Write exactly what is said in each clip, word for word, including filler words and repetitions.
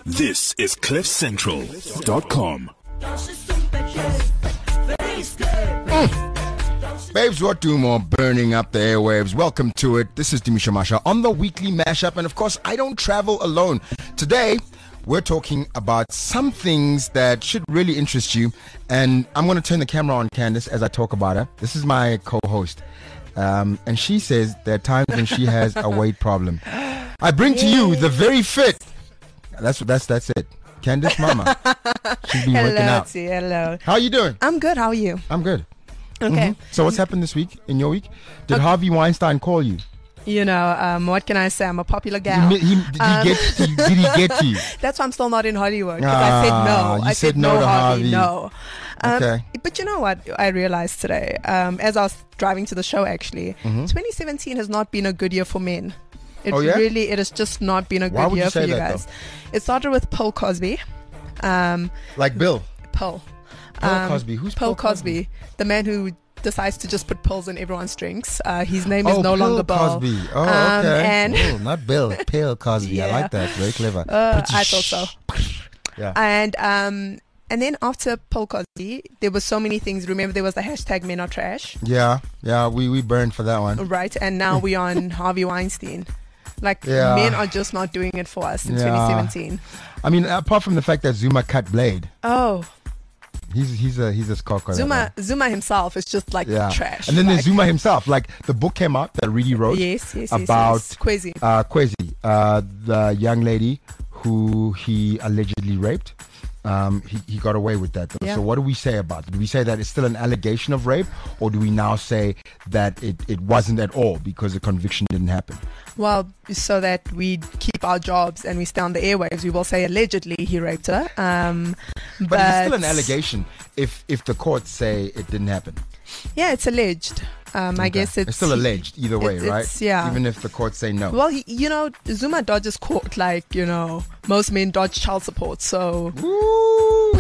This is cliff central dot com. Mm. Babes, what do more burning up the airwaves? Welcome to it. This is Dimisha Masha on the weekly mashup. And of course, I don't travel alone. Today, we're talking about some things that should really interest you. And I'm going to turn the camera on Candace as I talk about her. This is my co-host. Um, and she says there are times when she has a weight problem. I bring to you the very fit. That's that's that's it. Candace Mama. She's been hello, working out. T, hello. How are you doing? I'm good. How are you? I'm good. Okay. Mm-hmm. So what's happened this week, in your week? Did okay. Harvey Weinstein call you? You know, um, what can I say? I'm a popular gal. He, he, did, um, he get, he, did he get to you? That's why I'm still not in Hollywood. Because Ah, I said no. you I said said no no, to Harvey. Harvey, no. Um, Okay. But you know what I realized today? Um, as I was driving to the show, actually, Mm-hmm. twenty seventeen has not been a good year for men. It Oh, yeah? really, it has just not been a Why good would you year say for you that, guys. It started with Paul Cosby. Um, Like Bill. Paul. Paul Um, Cosby. Who's Paul Paul Cosby? The man who decides to just put pills in everyone's drinks. Uh, his name is Oh, no Bill longer Bill. Cosby. Oh, Um, okay. and oh, not Bill. Bill Cosby. Yeah. I like that. Very clever. Uh, I thought so. Yeah. And um, and then after Paul Cosby, there were so many things. Remember, there was the hashtag Men Are Trash, Yeah. Yeah. We, we burned for that one. right? And now we're on Harvey Weinstein. Like, Yeah. men are just not doing it for us in Yeah. twenty seventeen. I mean, apart from the fact that Zuma cut Blade, Oh, he's he's a he's a scocker. Zuma Zuma himself is just like Yeah. trash. And then like, there's Zuma himself. Like the book came out that Reedy wrote. Yes, yes, yes. about yes. Kwezi. uh, Kwezi, uh, the young lady who he allegedly raped. Um, he, he got away with that. Though. Yeah. So what do we say about it? Do we say that it's still an allegation of rape, or do we now say that it, it wasn't at all because the conviction didn't happen? Well, so that we keep our jobs and we stay on the airwaves, we will say allegedly he raped her. Um, But, but it's still an allegation if if the courts say it didn't happen. Yeah, it's alleged. Um, I Okay. guess it's, it's still alleged either way, it's- right? it's- yeah. Even if the courts say no. Well, he, you know, Zuma dodges court like, you know, most men dodge child support. So Woo!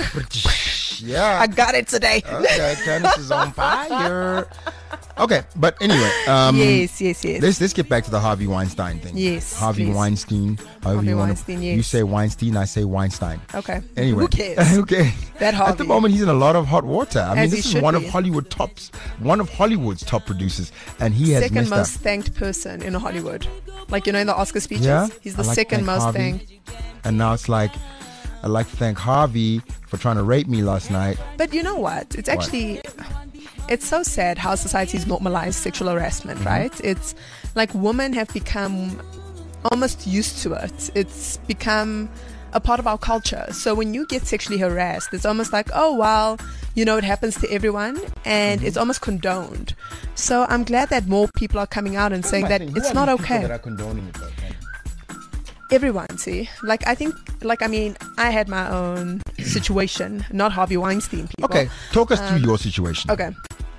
Yeah. I got it today. Okay, Candace is on fire. Okay, but anyway, um, yes, yes, yes. let's let's get back to the Harvey Weinstein thing. Yes, Harvey please. Weinstein. However Harvey you want Weinstein, to. yes. You say Weinstein, I say Weinstein. Okay. Anyway, Who cares? okay. That At the Harvey. moment, he's in a lot of hot water. I mean, As he this is should one be. of Hollywood tops, one of Hollywood's top producers, and he has Second messed most up. thanked person in Hollywood. Like, you know, in the Oscar speeches, Yeah, he's the I like to second thank most Harvey. thanked. And now it's like, I'd like to thank Harvey for trying to rape me last night. But you know what? It's actually, it's so sad how society's normalized sexual harassment, Mm-hmm. right? It's like women have become almost used to it. It's become a part of our culture. So when you get sexually harassed, it's almost like, oh, well, you know, it happens to everyone and Mm-hmm. it's almost condoned. So I'm glad that more people are coming out and saying that Who it's are not these people okay. That are condoning it, though, Ken? Everyone, see, like I think, like I mean, I had my own situation, not Harvey Weinstein people. Okay, talk us through Um, your situation. Okay.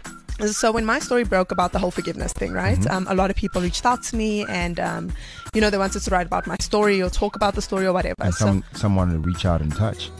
So when my story broke about the whole forgiveness thing, right? Mm-hmm. Um, a lot of people reached out to me, and um, you know, they wanted to write about my story or talk about the story or whatever. And So some, someone to reach out and touch.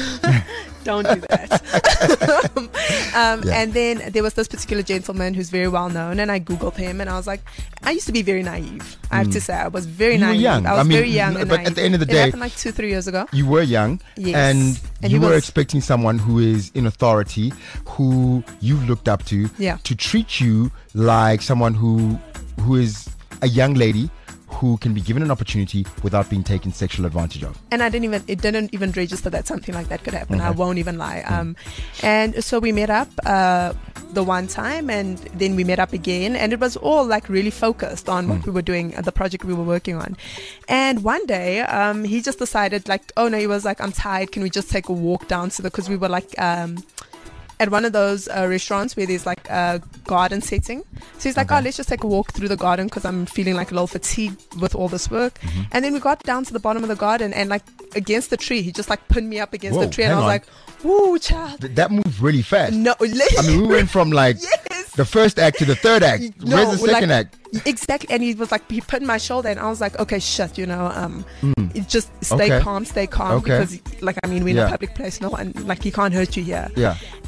don't do that. um, Yeah. And then there was this particular gentleman who's very well known, and I googled him, and I was like, I used to be very naive. I have to say, I was very Mm. You were naive. young. I was I mean, very young, and but at naive. the end of the it day- happened like two, three years ago. You were young, Yes. and, And you he were was- expecting someone who is in authority, who you looked up to, Yeah. to treat you like someone who who is a young lady who can be given an opportunity without being taken sexual advantage of. And I didn't even, it didn't even register that something like that could happen. I Okay. won't even lie. Um, and so we met up uh, the one time, and then we met up again, and it was all like really focused on what we were doing, uh, the project we were working on. And one day, um, he just decided like, oh no, he was like, I'm tired. Can we just take a walk down to the, because we were like, um, at one of those uh, restaurants where there's like a garden setting. So he's like, Okay. oh, let's just take a walk through the garden because I'm feeling like a little fatigued with all this work. Mm-hmm. And then we got down to the bottom of the garden, and like against the tree, he just like pinned me up against Whoa, the tree. And I hang was on. like, woo, child. Th- that moved really fast. No, I mean, we went from like yes. the first act to the third act. No, Where's the second like, act? Exactly. And he was like, he put my shoulder, and I was like, okay, shut, you know, um, it just stay Okay. calm, stay calm. Okay. Because, like, I mean, we're in Yeah. a public place, no one, like, he can't hurt you here. Yeah. And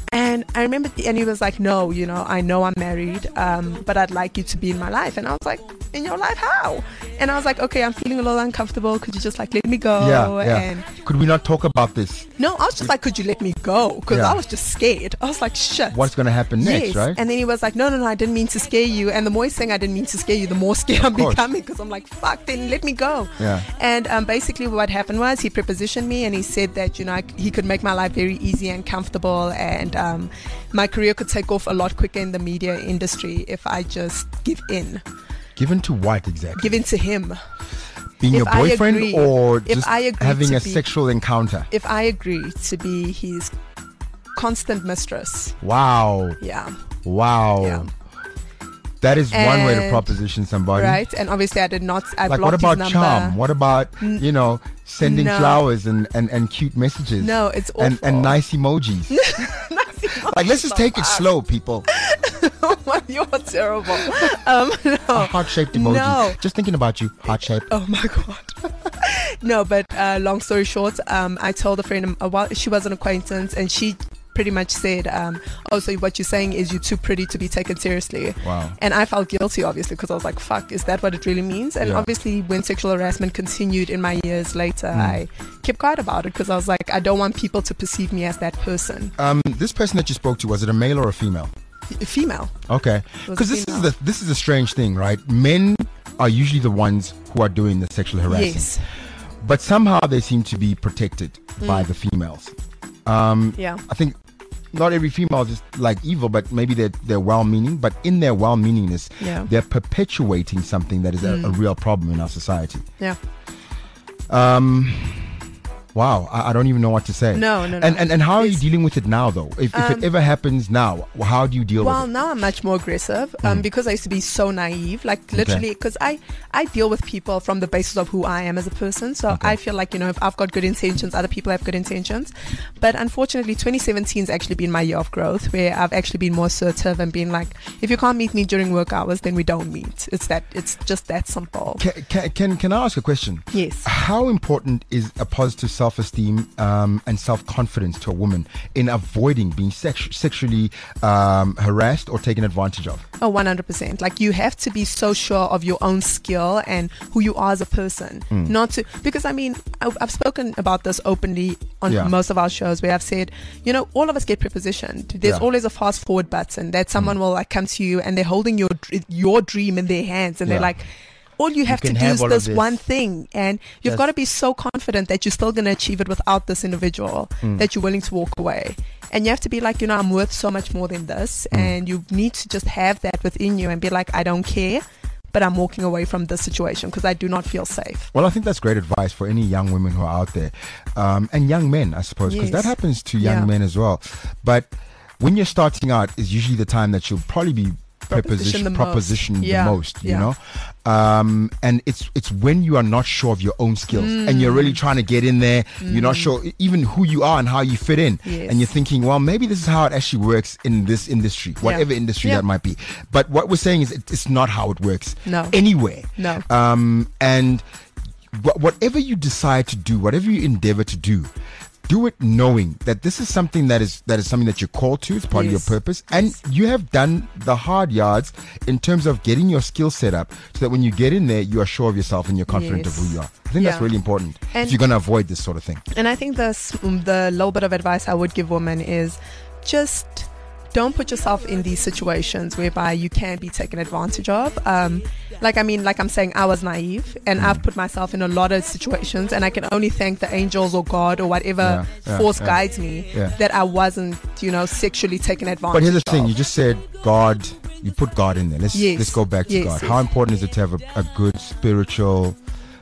I remember, the, and he was like, no, you know, I know I'm married, um, but I'd like you to be in my life. And I was like, in your life, how? And I was like, okay, I'm feeling a little uncomfortable. Could you just like let me go? Yeah, yeah. And could we not talk about this? no, I was just like, could you let me go? Because Yeah. I was just scared. I was like, shit. What's going to happen next, Yes. right? And then he was like, no, no, no, I didn't mean to scare you. And the more he's saying I didn't mean to scare you, the more scared I'm course. becoming, because I'm like, fuck, then let me go. Yeah. And um, basically what happened was he prepositioned me, and he said that, you know, I, he could make my life very easy and comfortable, and um, my career could take off a lot quicker in the media industry if I just give in. Given to what exactly? Give in to him. Being if your I boyfriend agree- or if just I agree having to a be- sexual encounter? If I agree to be his constant mistress. Wow. Yeah. Wow. Yeah. That is one way to And- proposition somebody. Right. And obviously I did not, I Like, blocked what about his number. charm? What about, you know, sending No. flowers and, and, and cute messages? No, it's awful. And, and nice emojis. Like, let's just take it slow, people. You're terrible. Um, no. A heart-shaped emoji. No. Just thinking about you. Heart-shaped. Oh my god. No, but uh, long story short, um, I told a friend a while, she was an acquaintance, and she pretty much said, um, oh, so what you're saying is you're too pretty to be taken seriously. Wow. And I felt guilty, obviously, because I was like, fuck, is that what it really means? And Yeah. obviously when sexual harassment continued in my years later, Mm. I kept quiet about it, because I was like, I don't want people to perceive me as that person. Um, this person that you spoke to, was it a male or a female? A female. Okay. was Because this is female. the this is a strange thing, right? Men are usually the ones who are doing the sexual harassment. Yes. But somehow they seem to be protected by the females. Um, Yeah. I think not every female is like evil, but maybe they're, they're well-meaning. But in their well-meaningness, Yeah. they're perpetuating something that is a, a real problem in our society. Yeah. Wow, I, I don't even know what to say. No, no, no. And and, and how are you It's- dealing with it now, though? If, if it ever happens now, how do you deal Well, with it? now I'm much more aggressive um, because I used to be so naive. Like literally, because I, I deal with people from the basis of who I am as a person. So Okay. I feel like, you know, if I've got good intentions, other people have good intentions. But unfortunately, twenty seventeen has actually been my year of growth, where I've actually been more assertive and been like, if you can't meet me during work hours, then we don't meet. It's that. It's just that simple. Can, can, can, can I ask a question? Yes. How important is a positive self-esteem um, and self-confidence to a woman in avoiding being sex- sexually um, harassed or taken advantage of? Oh, one hundred percent. Like you have to be so sure of your own skill and who you are as a person. Not to, because I mean, I, I've spoken about this openly on Yeah. most of our shows where I've said, you know, all of us get prepositioned. There's Yeah. always a fast forward button that someone will like come to you and they're holding your dr- your dream in their hands, and Yeah. they're like, all you have to can do have is all of this, this. one thing, and you've Yes. got to be so confident that you're still going to achieve it without this individual, Mm. that you're willing to walk away. And you have to be like, you know, I'm worth so much more than this, Mm. and you need to just have that within you and be like, I don't care, but I'm walking away from this situation because I do not feel safe. Well, I think that's great advice for any young women who are out there, um, and young men, I suppose, because Yes. that happens to young Yeah. men as well. But when you're starting out, is usually the time that you'll probably be Proposition preposition, the most. propositioned Yeah. the most, you Yeah. know. Um, and it's it's when you are not sure of your own skills and you're Mm. really trying to get in there. You're not sure even who you are and how you fit in, Yes. and you're thinking, well, maybe this is how it actually works in this industry, whatever industry Yeah. that might be. But what we're saying is, it, it's not how it works No. anywhere. No. Um, and wh- whatever you decide to do, whatever you endeavor to do, do it knowing that this is something that is that is something that you're called to. It's part Yes. of your purpose, and you have done the hard yards in terms of getting your skill set up, so that when you get in there, you are sure of yourself and you're confident Yes. of who you are. I think that's Yeah. really important And- if you're going to avoid this sort of thing. And I think the, s- um, the little bit of advice I would give women is just don't put yourself in these situations whereby you can be taken advantage of. Um, like, I mean, like I'm saying, I was naive and Mm. I've put myself in a lot of situations, and I can only thank the angels or God or whatever Yeah, yeah, force yeah. guides me Yeah. that I wasn't, you know, sexually taken advantage But here's the thing: of. you just said God. You put God in there. Let's Yes. let's go back to Yes, God. yes. How important is it to have a, a good spiritual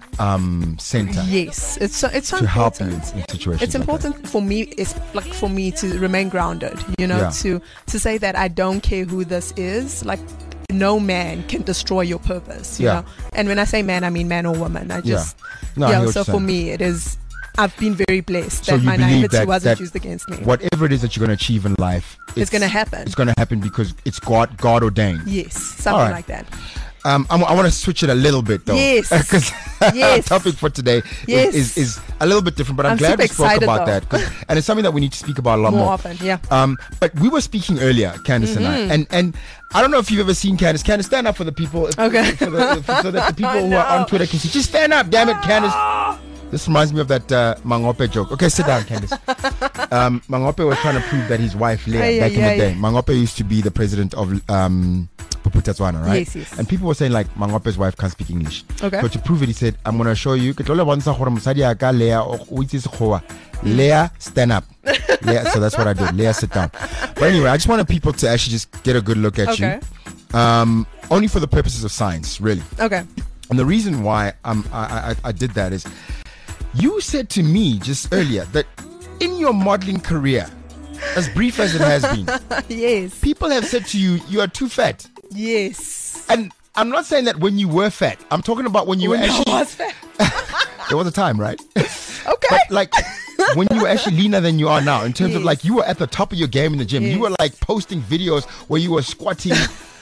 um, center Yes, it's so, it's so to help you important. in, in situations? It's like that? important for me, it's like for me to remain grounded, you know, Yeah. to to say that I don't care who this is. Like, no man can destroy your purpose, you Yeah. know. And when I say man, I mean man or woman. I just No, I yeah. hear what So you're for saying. me, it is. I've been very blessed So that you my believe naivety that- wasn't that used against me. Whatever it is that you're going to achieve in life, It's gonna happen. It's going to happen because it's God God ordained. Yes, something All right. like that. Um, I'm, I want to switch it a little bit though. Yes. Because Yes. our topic for today Yes. is, is, is a little bit different, but I'm, I'm glad super we spoke excited, about though. that. 'cause- And it's something that we need to speak about a lot More more. often, yeah. Um, but we were speaking earlier, Candice and I, and, and I don't know if you've ever seen Candice. Candice, stand up for the people. if- Okay. For the, for, so that the people who are No. on Twitter can see. Just stand up, damn it, Candice. This reminds me of that uh, Mangope joke. Okay, sit down, Candice. Um, Mangope was trying to prove that his wife, Leah, Ay, back ay, in the ay. day, Mangope used to be the president of um, Puputatswana, right? Yes, yes. And people were saying, like, Mangope's wife can't speak English. Okay. So to prove it, he said, I'm going to show you. Ke tlo le bontsha gore mosadi ya ka Leah, o- o itse sekgowa. Leah, stand up. Leah, so that's what I did. Leah, sit down. But anyway, I just wanted people to actually just get a good look at Okay. you. Um, only for the purposes of science, really. Okay. And the reason why um, I, I, I did that is you said to me just earlier that in your modeling career, as brief as it has been, Yes. people have said to you, you are too fat. Yes. And I'm not saying that when you were fat. I'm talking about when you When were I actually... was fat. There was a time, right? Okay. But like when you were actually leaner than you are now, in terms of Yes. like you were at the top of your game in the gym. Yes. You were like posting videos where you were squatting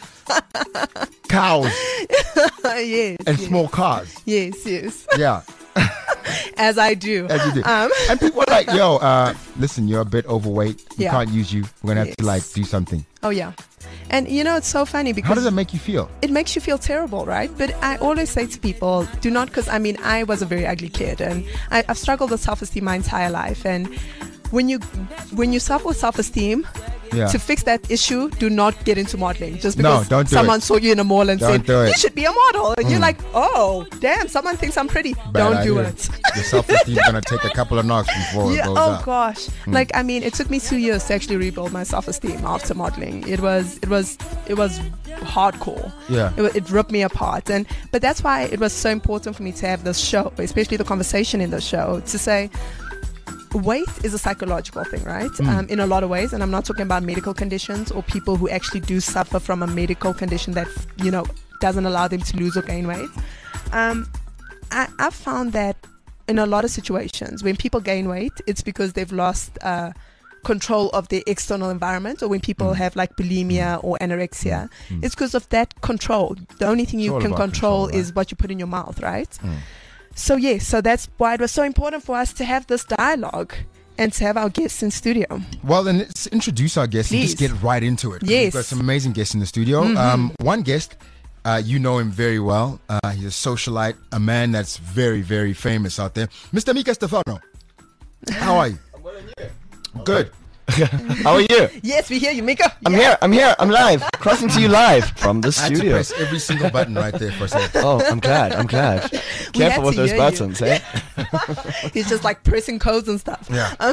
cows yes. and yes. small cars. Yes, yes. Yeah. As I do. As you do. Um, And people are like, yo, uh, listen, you're a bit overweight. We Yeah. can't use you. We're going to have to Yes. like do something. oh, yeah. And you know, it's so funny because How does that make you feel? it makes you feel terrible, right? But I always say to people, do not, because I mean, I was a very ugly kid and I, I've struggled with self-esteem my entire life. And when you when you suffer with self-esteem, Yeah. to fix that issue, do not get into modeling just No, because don't do someone it. saw you in a mall and Don't said do it. you should be a model, and you're like, oh, damn, someone thinks I'm pretty. Bad don't do idea. it. Your self-esteem is going to take a couple of knocks before Yeah, it goes oh up. gosh. Like I mean, it took me two years to actually rebuild my self-esteem after modeling. It was it was it was hardcore. Yeah. It, wa- it ripped me apart, and but that's why it was so important for me to have this show, especially the conversation in the show, to say weight is a psychological thing, right? Um, in a lot of ways, and I'm not talking about medical conditions or people who actually do suffer from a medical condition that you know doesn't allow them to lose or gain weight. Um, I, I've found that in a lot of situations, when people gain weight, it's because they've lost uh, control of their external environment, or when people have like bulimia or anorexia, it's because of that control. The only thing you all can about control, control, right? is what you put in your mouth, right? So yes, so that's why it was so important for us to have this dialogue and to have our guests in studio. Well, then let's introduce our guests and just Please. get right into it. 'cause Yes. We've got some amazing guests in the studio. Um, one guest, uh, you know him very well. Uh, he's a socialite, a man that's very, very famous out there. Mister Mika Stefano. How are you? I'm well and you. Good. How are you? Yes, we hear you, Mika. I'm here. I'm here. I'm live. Crossing to you live from the I had to studio. press every single button right there for a second. Oh, I'm glad. I'm glad. We had Careful with to those hear you. buttons, eh? He's just like pressing codes and stuff. Yeah. Um,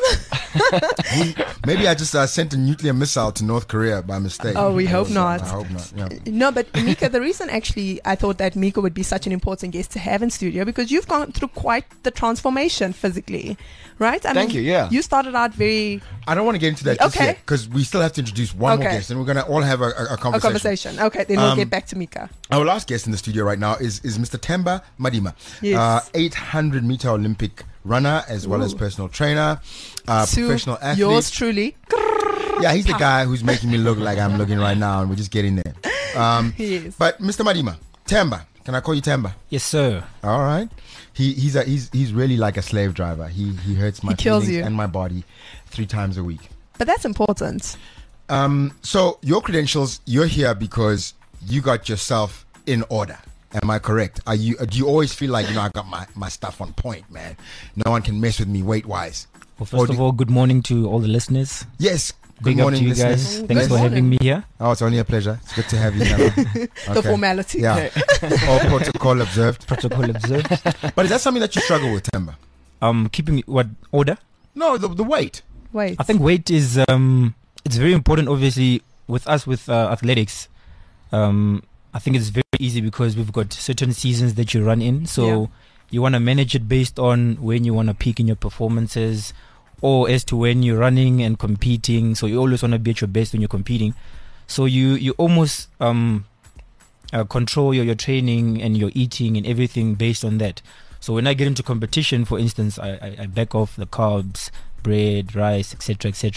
We- maybe I just uh, sent a nuclear missile to North Korea by mistake. Oh, we hope not. I hope not. Yeah. No, but Mika, the reason actually I thought that Mika would be such an important guest to have in studio because you've gone through quite the transformation physically, right? I Thank you, yeah. You started out very I don't want to get into that just Okay. yet because we still have to introduce one more Okay. guest and we're going to all have a, a, a a conversation. conversation. Okay, then we'll Um, get back to Mika. Our last guest in the studio right now is, is Mister Temba Madima, Yes. uh, eight hundred meter Olympic runner as well as Ooh. personal trainer, uh, To professional athlete. yours truly. Yeah, he's the guy who's making me look like I'm looking right now, and we're just getting there. Um, Yes. But Mister Madima, Temba, can I call you Temba? Yes, sir. All right. He he's a, he's he's really like a slave driver. He he hurts my He kills feelings you. and my body three times a week. But that's important. Um, so your credentials, you're here because you got yourself in order. Am I correct? Are you? Do you always feel like you know I got my, my stuff on point, man? No one can mess with me weight wise. Well, first of all, good morning to all the listeners. Yes. Good Big morning, up to you listeners. guys. Good Thanks for morning. having me here. Oh, it's only a pleasure. It's good to have you. Temba. The Okay. formality. Yeah. All protocol observed. Protocol observed. But is that something that you struggle with, Temba? Um, keeping what order? No, the, the weight. Wait. I think weight is um, it's very important. Obviously, with us with uh, athletics, um, I think it's very easy because we've got certain seasons that you run in. So Yeah. you want to manage it based on when you want to peak in your performances, or as to when you're running and competing. So you always want to be at your best when you're competing. So you you almost um uh, control your, your training and your eating and everything based on that. So when I get into competition, for instance, I, I, I back off the carbs, bread, rice, et cetera, et cetera.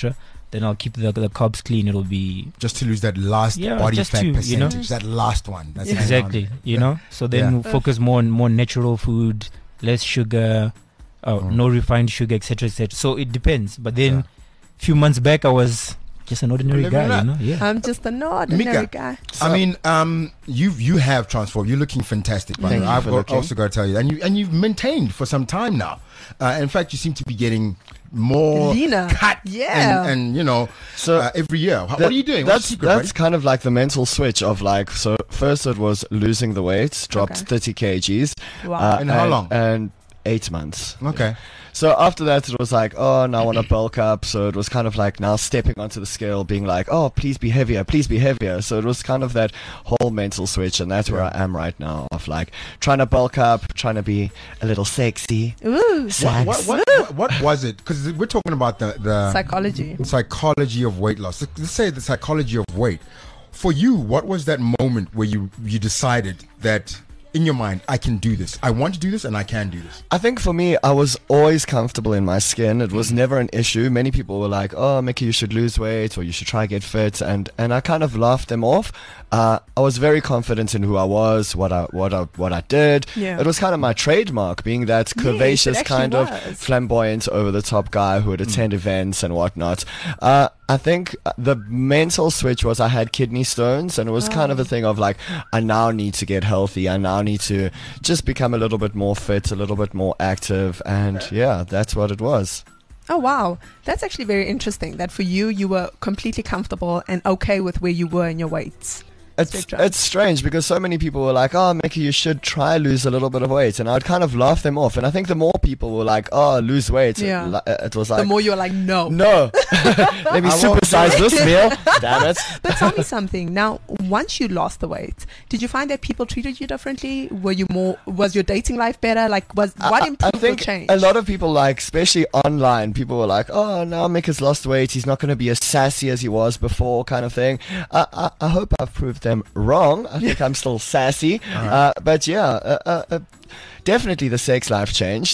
then I'll keep the the carbs clean. It'll be Just to lose that last Yeah, body just fat to, you know. percentage, that last one. That's Yeah. hanging on. exactly, you know. So then Yeah. we'll focus more on more natural food, less sugar, uh, Mm. no refined sugar, et cetera, et cetera. So it depends. But then, Yeah. few months back, I was just an ordinary Living it guy, up. you know. Yeah. I'm just an ordinary Mika. guy. I mean, um, you you have transformed. You're looking fantastic, by the Thank way. you I've for got, looking. also got to tell you, and you and you've maintained for some time now. Uh, in fact, you seem to be getting more Leaner. cut, Yeah. and, and you know, So uh, every year. How, what That- are you doing? What's That's the secret, that's buddy? kind of like the mental switch of like. So first it was losing the weight, dropped Okay. thirty kgs. Wow. In how and- long? And eight months. Okay. So after that, it was like, oh, now I want to bulk up. So it was kind of like now stepping onto the scale, being like, oh, please be heavier, please be heavier. So it was kind of that whole mental switch, and that's where Yeah. I am right now, of like trying to bulk up, trying to be a little sexy. Ooh, What, what, what, what, what was it? Because we're talking about the, the psychology. psychology of weight loss. Let's say the psychology of weight. For you, what was that moment where you, you decided that in your mind, I can do this. I want to do this and I can do this. I think for me, I was always comfortable in my skin. It was never an issue. Many people were like, "Oh, Mickey, you should lose weight, or you should try get fit," and and I kind of laughed them off. Uh, I was very confident in who I was, what I what I what I did. Yeah. It was kind of my trademark, being that Yes, curvaceous it actually kind of was. flamboyant, over the top guy who would attend events and whatnot. Uh, I think uh, the mental switch was I had kidney stones, and it was kind of a thing of like, I now need to get healthy. I now need to just become a little bit more fit, a little bit more active, and yeah, that's what it was. Oh wow, that's actually very interesting. That for you, you were completely comfortable and okay with where you were in your weights. It's Spectrum. it's strange because so many people were like, "Oh, Mickey, you should try lose a little bit of weight," and I'd kind of laugh them off. And I think the more people were like, "Oh, lose weight," Yeah. it, li- it was The like, more you're like, no. "No, let me I won't supersize this meal." Damn it! But tell me something. Now, once you lost the weight, did you find that people treated you differently? Were you more? Was your dating life better? Like, was what I, I improved or think changed? a lot of people, like, especially online, people were like, "Oh, now Mick has lost weight. He's not going to be as sassy as he was before," kind of thing. I, I, I hope I've proved them wrong. I think I'm still sassy, uh, but yeah, uh, uh, uh, definitely the sex life changed.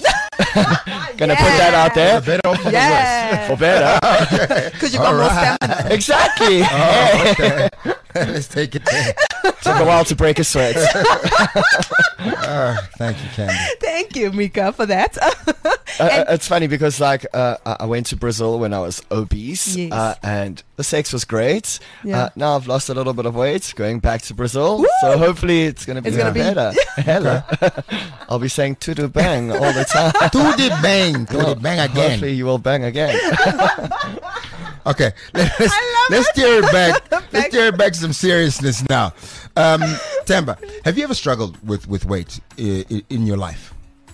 Gonna put that out there. For better or for Yeah, For better. because you got more stamina. Exactly. worse? Oh, okay. Let's take it there. Took a while to break a sweat. Uh, thank you, Candy. Thank you, Mika, for that. Uh, And- it's funny because like uh, I I went to Brazil when I was obese, Yes. uh, and the sex was great. Yeah. Uh, now I've lost a little bit of weight, going back to Brazil. So hopefully it's gonna be It's gonna be- better. Hella. I'll be saying tudu bang all the time. Do the bang. Do the bang again. Hopefully you will bang again. Okay, let's I love let's steer it back. Back- Let's steer it back to some seriousness now. Um, Tamba, have you ever struggled with with weight in, in your life?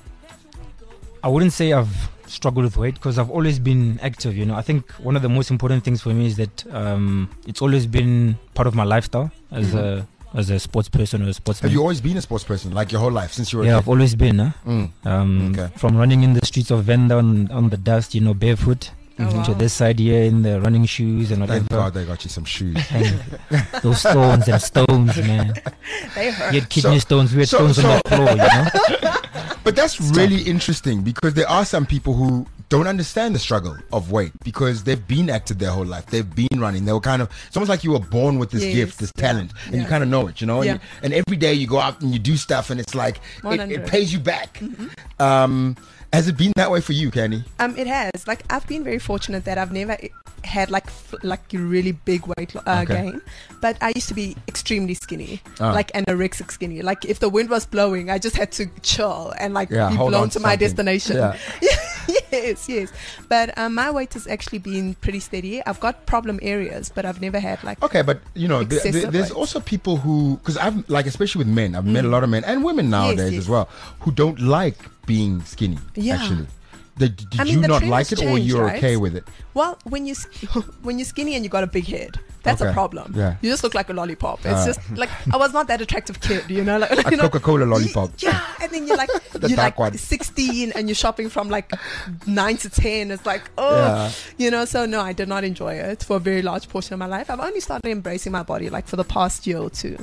I wouldn't say I've struggled with weight because I've always been active. You know, I think one of the most important things for me is that um, it's always been part of my lifestyle as a as a sports person or a sportsman. Have you always been a sports person, like your whole life since you were yeah, a I've kid? always been. Huh? Mm. Um, Okay. From running in the streets of Venda on, on the dust, you know, barefoot, Oh, to wow. this side here in the running shoes and whatever. Thank God they got you some shoes. And those stones and stones, man. They hurt. You had kidney So- stones, we had so- stones so- on the floor, you know. But that's really interesting because there are some people who don't understand the struggle of weight because they've been active their whole life. They've been running. They were kind of, it's almost like you were born with this Yes, gift, this yeah, talent, and you yeah. kind of know it, you know? Yeah. And, you, and every day you go out and you do stuff and it's like, it, one it hundred. pays you back. Mm-hmm. Um, has it been that way for you, Candy? Um, it has. Like, I've been very fortunate that I've never i- had like f- like a really big weight lo- uh, Okay. gain. But I used to be extremely skinny, Ah. like anorexic skinny. Like if the wind was blowing, I just had to chill and like Yeah, be hold blown on to to my something. destination. Yeah. yes, yes. But um, my weight has actually been pretty steady. I've got problem areas, but I've never had like. Okay, but you know, th- th- Excessive there's weight. also people who, because I've like, especially with men, I've met a lot of men and women nowadays yes. as well, who don't like being skinny. Yeah. Actually, They- did I mean, you the not trend like has it, or changed, you're right? okay with it? Well, when you sk- when you're skinny and you got a big head, that's Okay. a problem. Yeah. You just look like a lollipop. It's Uh. just like I was not that attractive kid, you know, like A you know, Coca-Cola lollipop. Yeah, and then you're like The you're dark like one. sixteen and you're shopping from like nine to ten. It's like oh, Yeah. you know. So no, I did not enjoy it for a very large portion of my life. I've only started embracing my body like for the past year or two.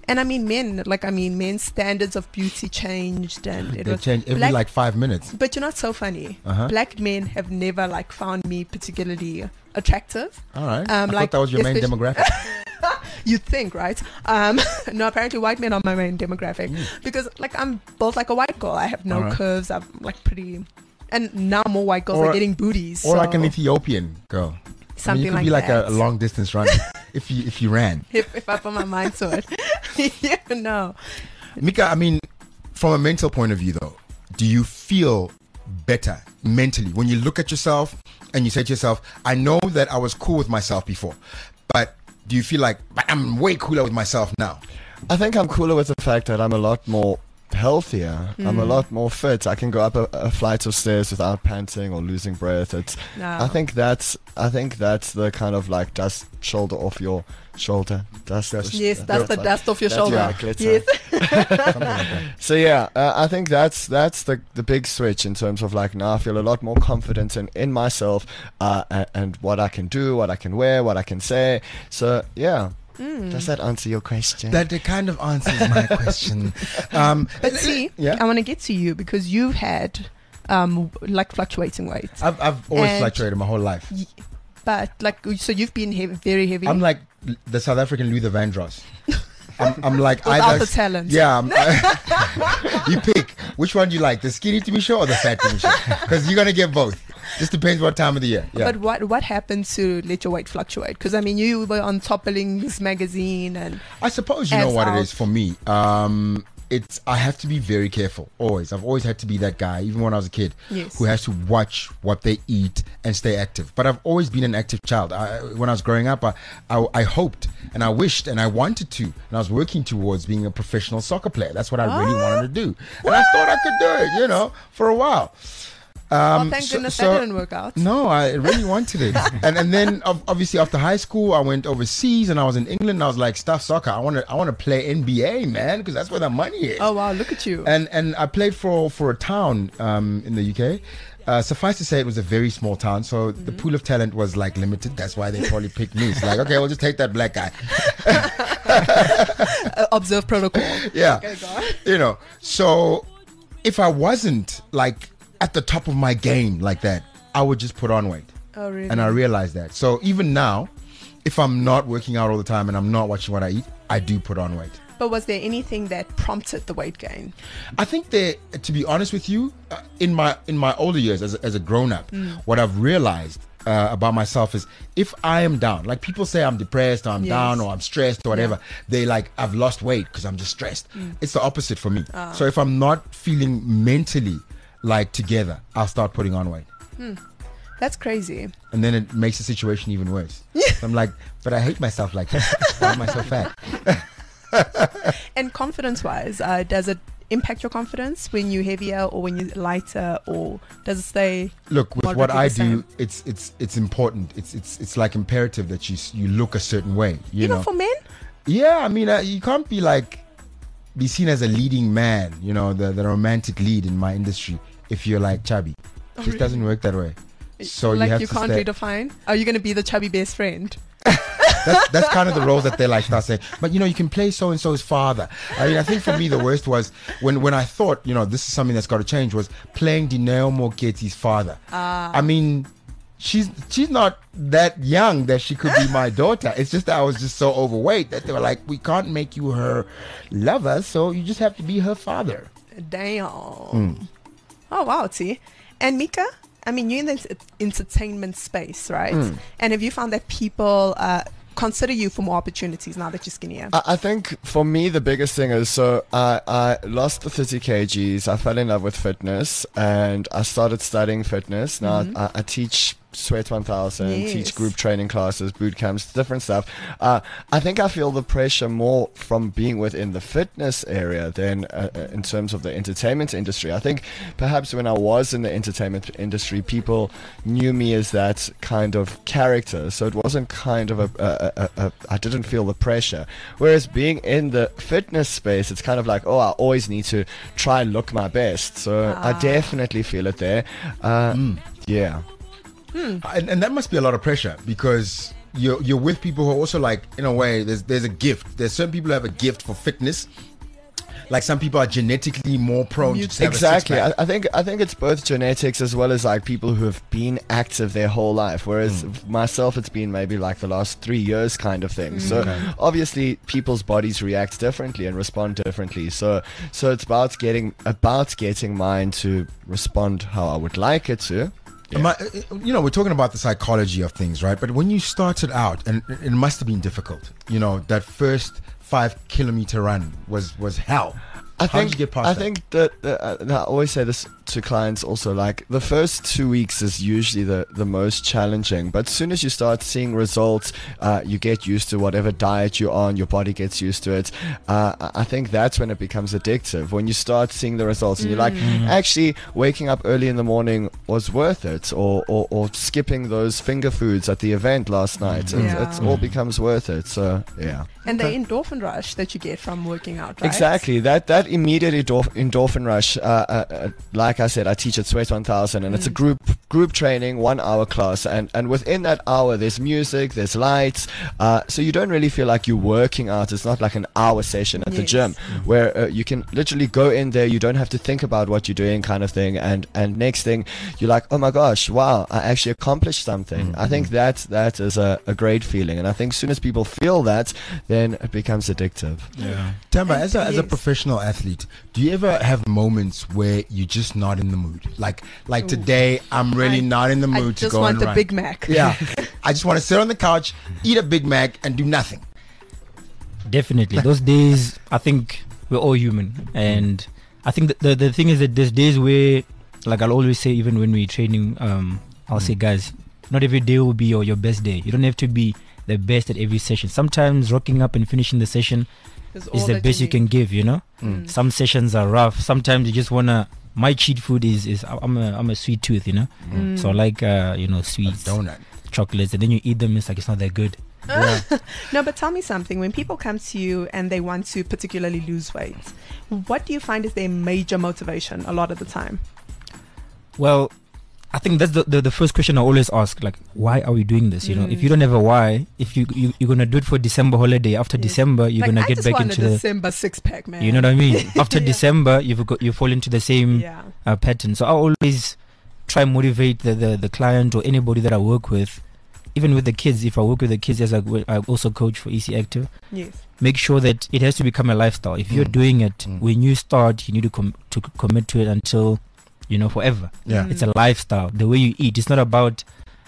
And I mean, men, like, I mean, men's standards of beauty changed, and it They was change every black- like five minutes. But you know what's so funny? Uh-huh. Black men have never like found me particularly attractive. All right. Um, I like, thought that was your main especially- demographic. You'd think, right? Um, no, apparently white men are my main demographic because, like, I'm built like a white girl. I have no Alright. curves. I'm like pretty, and now more white girls Or- are getting booties. Or so like an Ethiopian girl. I mean, something you could like be like that. a, a long distance runner if you if you ran. if, if I put my mind to it, you know. Mika, I mean, from a mental point of view though, do you feel better mentally when you look at yourself and you say to yourself, I know that I was cool with myself before, but do you feel like, but I'm way cooler with myself now? I think I'm cooler with the fact that I'm a lot more healthier. I'm a lot more fit. I can go up a, a flight of stairs without panting or losing breath. It's. No. I think that's. I think that's the kind of like dust shoulder off your shoulder. Dust. Dust. Yes, that's the like- dust off your that's shoulder. yeah, glitter. Yes. Something like that. So yeah, uh, I think that's that's the the big switch in terms of like now I feel a lot more confident in in myself uh, and, and what I can do, what I can wear, what I can say. So yeah. Does that answer your question? That it kind of answers my question. Um, But see, yeah. I want to get to you because you've had um like fluctuating weight, I've I've always And- fluctuated my whole life. but like so you've been heavy, very heavy. I'm like the South African Luther Vandross. I'm, I'm like Without either the talent. Yeah, I'm, you pick which one do you like, the skinny to be sure or the fat to be sure, because you're gonna get both. Just depends what time of the year. Yeah. But what what happened to let your weight fluctuate? Because I mean, you were on Toppelings magazine, and I suppose you know As what out. it is for me. Um, it's I have to be very careful. Always, I've always had to be that guy, even when I was a kid, Yes. who has to watch what they eat and stay active. But I've always been an active child. I, when I was growing up, I, I I hoped and I wished and I wanted to, and I was working towards being a professional soccer player. That's what I really wanted to do, and I thought I could do it. You know, for a while. well, Um, thank so- goodness so- that didn't work out. No, I really wanted it. and and then ob- obviously after high school, I went overseas and I was in England. And I was like, stuff soccer. I want to I want to play N B A, man, because that's where the money is. Oh wow, look at you. And and I played for for a town um, in the U K. Uh, suffice to say, it was a very small town, so Mm-hmm. the pool of talent was like limited. That's why they probably picked me. It's like, okay, we'll just take that black guy. Uh, observe protocol. Yeah. Okay, go on. You know, so if I wasn't like at the top of my game like that, I would just put on weight. Oh really? And I realized that. So even now, if I'm not working out all the time and I'm not watching what I eat, I do put on weight. But was there anything that prompted the weight gain? I think that, to be honest with you, uh, in my in my older years as a, as a grown up, what I've realized uh, about myself is if I am down, like people say I'm depressed or I'm Yes. down or I'm stressed or whatever, they like I've lost weight because I'm just stressed. It's the opposite for me. So if I'm not feeling mentally like together, I'll start putting on weight. That's crazy. And then it makes the situation even worse. So I'm like, but I hate myself like that. Why am I so fat? And confidence-wise, uh, does it impact your confidence when you're heavier or when you're lighter, or does it stay? Look, with what Moderately I the do, same. it's it's it's important. It's it's it's like imperative that you s- you look a certain way. You Even know. for men? Yeah, I mean, uh, you can't be like be seen as a leading man. You know, the the romantic lead in my industry if you're like chubby. It just doesn't work that way. So like you have you to can't stay. redefine. Are you going to be the chubby best friend? That's, that's kind of the roles that they like start saying. But you know, you can play so and so's father. I mean, I think for me the worst was when when I thought, you know, this is something that's got to change, was playing Dineo Mogeti's father. I mean, she's she's not that young that she could be my daughter. It's just that I was just so overweight that they were like, we can't make you her lover, so you just have to be her father. Damn. Hmm. Oh wow, T. And Mika, I mean, you're in the ent- entertainment space, right? Hmm. And have you found that people uh, consider you for more opportunities now that you're skinnier? I, I think for me the biggest thing is so I, I lost the thirty kilograms. I fell in love with fitness and I started studying fitness. Now I, I teach Sweat one thousand, Yes. teach group training classes, boot camps, different stuff. Uh, I think I feel the pressure more from being within the fitness area than uh, uh, in terms of the entertainment industry. I think perhaps when I was in the entertainment industry, people knew me as that kind of character. So it wasn't kind of a, a, a, a I didn't feel the pressure. Whereas being in the fitness space, it's kind of like, oh, I always need to try and look my best. So I definitely feel it there. Uh, Yeah. And, and that must be a lot of pressure because you're you're with people who are also like, in a way, there's there's a gift. There's certain people who have a gift for fitness. Like some people are genetically more prone to have a exactly. six-pack. I, I think I think it's both genetics as well as like people who have been active their whole life. Whereas Mm. myself, it's been maybe like the last three years kind of thing. So Okay. obviously, people's bodies react differently and respond differently. So so it's about getting about getting mine to respond how I would like it to. Am I- you know, we're talking about the psychology of things, right? But when you started out, and it it must have been difficult. You know, that first five kilometer run was was hell. I How think did you get past I that? think that uh, and I always say this to clients also, like the first two weeks is usually the, the most challenging, but as soon as you start seeing results, uh, you get used to whatever diet you're on, your body gets used to it. uh, I I think that's when it becomes addictive, when you start seeing the results and you're like, actually waking up early in the morning was worth it, or, or, or skipping those finger foods at the event last night. It, Yeah. it's all becomes worth it. So yeah. And the endorphin rush that you get from working out, right? Exactly. That that immediate endorph- endorphin rush. Uh, uh, uh, like I said, I teach at Sweat one thousand, and it's a group group training, one hour class, and and within that hour, there's music, there's lights, uh, so you don't really feel like you're working out. It's not like an hour session at the Yes. gym where uh, you can literally go in there. You don't have to think about what you're doing, kind of thing. And and next thing, you're like, oh my gosh, wow, I actually accomplished something. I think that that is a, a great feeling, and I think as soon as people feel that, then it becomes addictive. Yeah. Tamba, as a, as a Yes. professional athlete, do you ever have moments where you're just not in the mood? Like, like today, I'm really I- not in the I mood to just go want and the run. Big Mac. Yeah, I just want to sit on the couch, eat a Big Mac, and do nothing. Definitely. Those days, I think we're all human. And I think that the, the thing is that there's days where, like I'll always say, even when we're training, um, I'll say, guys, not every day will be your, your best day. You don't have to be the best at every session. Sometimes rocking up and finishing the session Is is all the that best you need. can give, you know? Mm. Some sessions are rough. Sometimes you just want to, my cheat food is, is I'm a, I'm a sweet tooth, you know? Mm. So I like, uh, you know, A sweets, donut. chocolates, and then you eat them, it's like it's not that good. No, but tell me something. When people come to you and they want to particularly lose weight, what do you find is their major motivation a lot of the time? Well, I think that's the, the, the first question I always ask, like, why are we doing this? You know, if Mm. you don't have a why, if you, you you're gonna do it for December holiday, after Yes. December you're Like, gonna I get just back want into a the, December six pack, man. you know what I mean? After Yeah. December, you've got you fall into the same Yeah. uh, pattern. So I always try and motivate the, the the client or anybody that I work with, even with the kids. If I work with the kids, as I, wo- I also coach for E C Active, Yes. make sure that it has to become a lifestyle. If you're Mm. doing it Mm. when you start, you need to com- to c- commit to it until, you know, forever. Yeah. Mm. It's a lifestyle. The way you eat, it's not about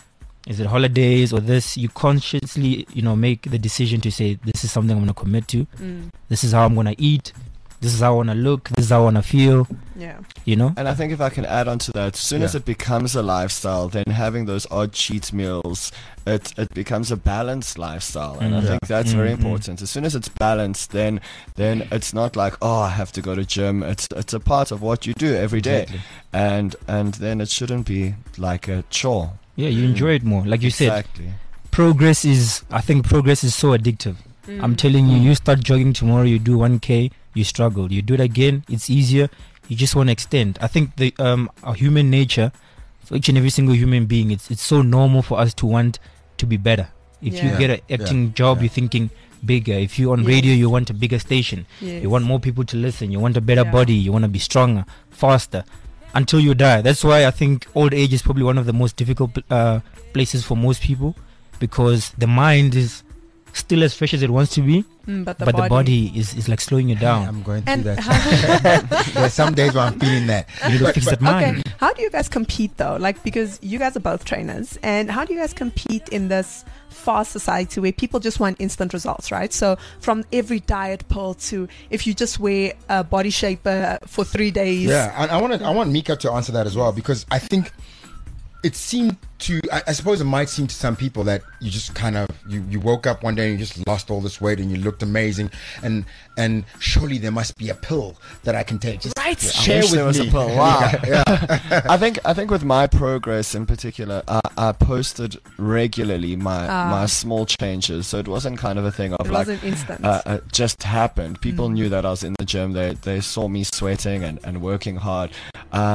is it holidays or this. You consciously, you know, make the decision to say this is something I'm going to commit to. Mm. This is how I'm going to eat. This is how I want to look. This is how I want to feel. Yeah. You know. And I think if I can add on to that, as soon as Yeah. it becomes a lifestyle, then having those odd cheat meals, it it becomes a balanced lifestyle, and I Mm. think that's very Mm, mm. important. As soon as it's balanced, then then it's not like, oh, I have to go to gym. It's it's a part of what you do every day, Exactly. and and then it shouldn't be like a chore. Yeah, you enjoy it more. Like you said, Exactly. progress is. I think progress is so addictive. I'm Mm. telling you, you start jogging tomorrow, you do one K, you struggle. You do it again, it's easier. You just want to extend. I think the um our human nature, for each and every single human being, it's it's so normal for us to want to be better. If you Yeah. get an acting job, Yeah. you're thinking bigger. If you're on Yes. radio, you want a bigger station. Yes. You want more people to listen. You want a better Yeah. body. You want to be stronger, faster, until you die. That's why I think old age is probably one of the most difficult uh, places for most people, because the mind is still as fresh as it wants to be, Mm, but the but body. the body is, is like slowing you down. I'm going through And that. how, There's some days where I'm feeling that. You need to fix that mind. okay, how do you guys compete though? Like, because you guys are both trainers, and how do you guys compete in this fast society where people just want instant results, right? So from every diet pill to if you just wear a body shaper for three days. Yeah, and I want to, I want Mika to answer that as well, because I think it seemed to, I, I suppose it might seem to some people that you just kind of, you, you woke up one day and you just lost all this weight and you looked amazing, and and surely there must be a pill that I can take. Just Right. share wish with there was me. a pill. Wow. Yeah. I think I think with my progress in particular, I, I posted regularly my Ah. my small changes, so it wasn't kind of a thing of It like wasn't instant. uh, uh, just happened. People Mm. knew that I was in the gym. They they saw me sweating and, and working hard. Uh,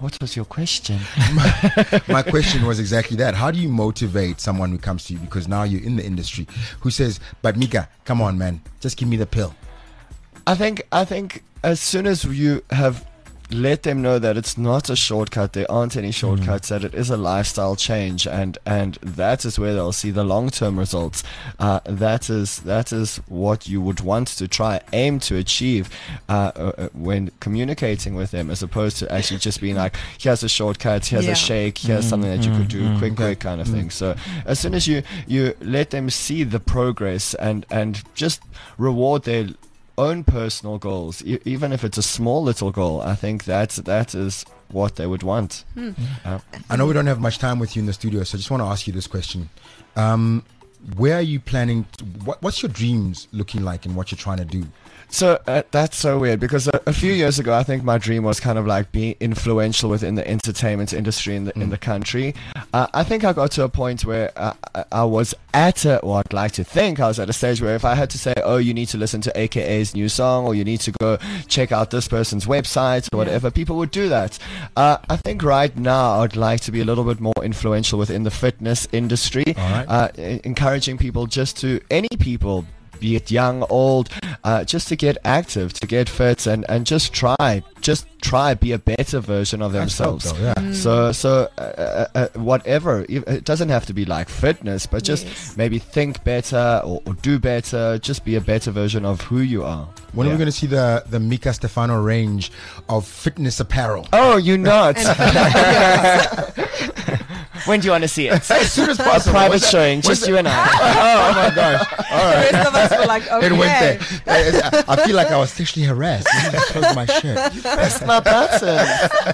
What was your question? My question was exactly that. How do you motivate someone who comes to you, because now you're in the industry, who says, but Mika, come on, man, just give me the pill? I think I think as soon as you have let them know that it's not a shortcut, there aren't any shortcuts, mm-hmm. that it is a lifestyle change, and and that is where they'll see the long-term results. Uh, that is that is what you would want to try aim to achieve uh, uh, when communicating with them, as opposed to actually just being like, here's a shortcut, here's Yeah. a shake, here's Mm-hmm. something that you could do Mm-hmm. quick quick kind of thing. So as soon as you you let them see the progress and and just reward their own personal goals, e- even if it's a small little goal, I think that's that is what they would want. Hmm. Uh, I know we don't have much time with you in the studio, so I just want to ask you this question. Um, where are you planning to, what, what's your dreams looking like and what you're trying to do? So uh, that's so weird, because a, a few years ago, I think my dream was kind of like being influential within the entertainment industry in the in the country. Uh, I think I got to a point where uh, I, I was at a, or I'd like to think I was at a stage where if I had to say, oh, you need to listen to A K A's new song, or you need to go check out this person's website or whatever, people would do that. Uh, I think right now I'd like to be a little bit more influential within the fitness industry, All right. uh, e- encouraging people just to, any people, be it young, old, uh, just to get active, to get fit, and, and just try, just try be a better version of That's dope, themselves. though, yeah. So, so uh, uh, uh, whatever, if- it doesn't have to be like fitness, but just Yes. maybe think better or, or do better, just be a better version of who you are. When are Yeah. we going to see the, the Mika Stefano range of fitness apparel? Oh, you not? And When do you want to see it? As soon as A possible. private When's that- showing, when's just you and I. Oh my gosh. All the right. rest of us were like, okay. It went there. I I feel like I was sexually harassed. Let me just close my shirt. Press my button.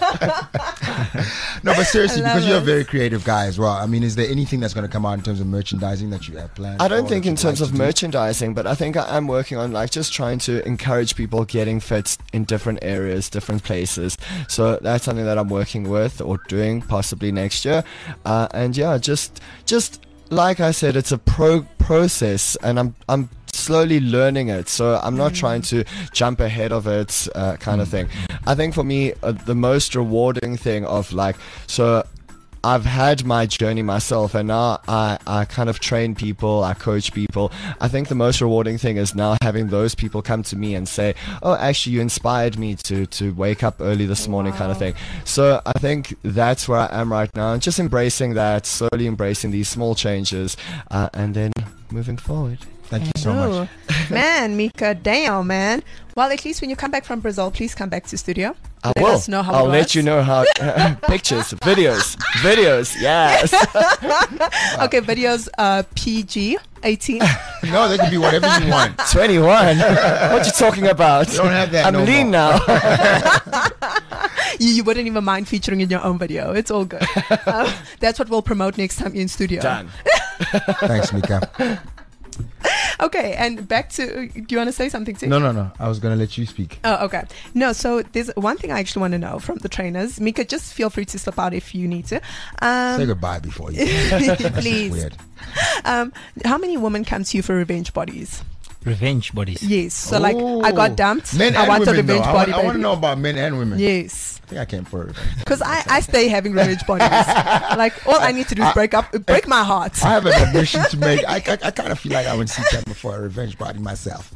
No, but seriously, I love because you're a it. very creative guy as well. I mean, is there anything that's going to come out in terms of merchandising that you have planned? I don't for, think that in you'd terms like of to do? merchandising, but I think I am working on like just trying to encourage people getting fit in different areas, different places. So that's something that I'm working with or doing possibly next year. Uh, and yeah, just just like I said, it's a pro process, and I'm I'm slowly learning it. So I'm not trying to jump ahead of it, uh, kind of thing. I think for me, uh, the most rewarding thing of like so. I've had my journey myself, and now I, I kind of train people, I coach people. I think the most rewarding thing is now having those people come to me and say, oh, actually, you inspired me to, to wake up early this morning, kind of Wow. thing. So I think that's where I am right now, and just embracing that, slowly embracing these small changes, uh, and then moving forward. Thank you so much. Ooh. Man, Mika, damn, man. Well, at least when you come back from Brazil, please come back to studio. I Let will. us know how I'll it let was. you know how. Pictures, videos, videos, yes. Okay, videos uh, P G eighteen. No, they can be whatever you want. twenty-one. What you talking about? You don't have that I'm no lean more. now. you, you wouldn't even mind featuring in your own video. It's all good. Um, that's what we'll promote next time you're in studio. Done. Thanks, Mika. Okay, and back to, do you want to say something too? No, no, no. I was going to let you speak. Oh, okay. No, so there's one thing I actually want to know from the trainers. Mika, just feel free to slip out if you need to. Um, Say goodbye before you. That's please. weird. Um, how many women come to you for revenge bodies? Revenge bodies. Yes. So like, I got dumped. Men I and want women, a revenge though. body. I, want, I want to baby. know about men and women. Yes. I think I came for a revenge. Because I, I stay having revenge bodies. Like, all I need to do is break up, break my heart. I have an admission to make. I, I, I kind of feel like I would see time before a revenge body myself.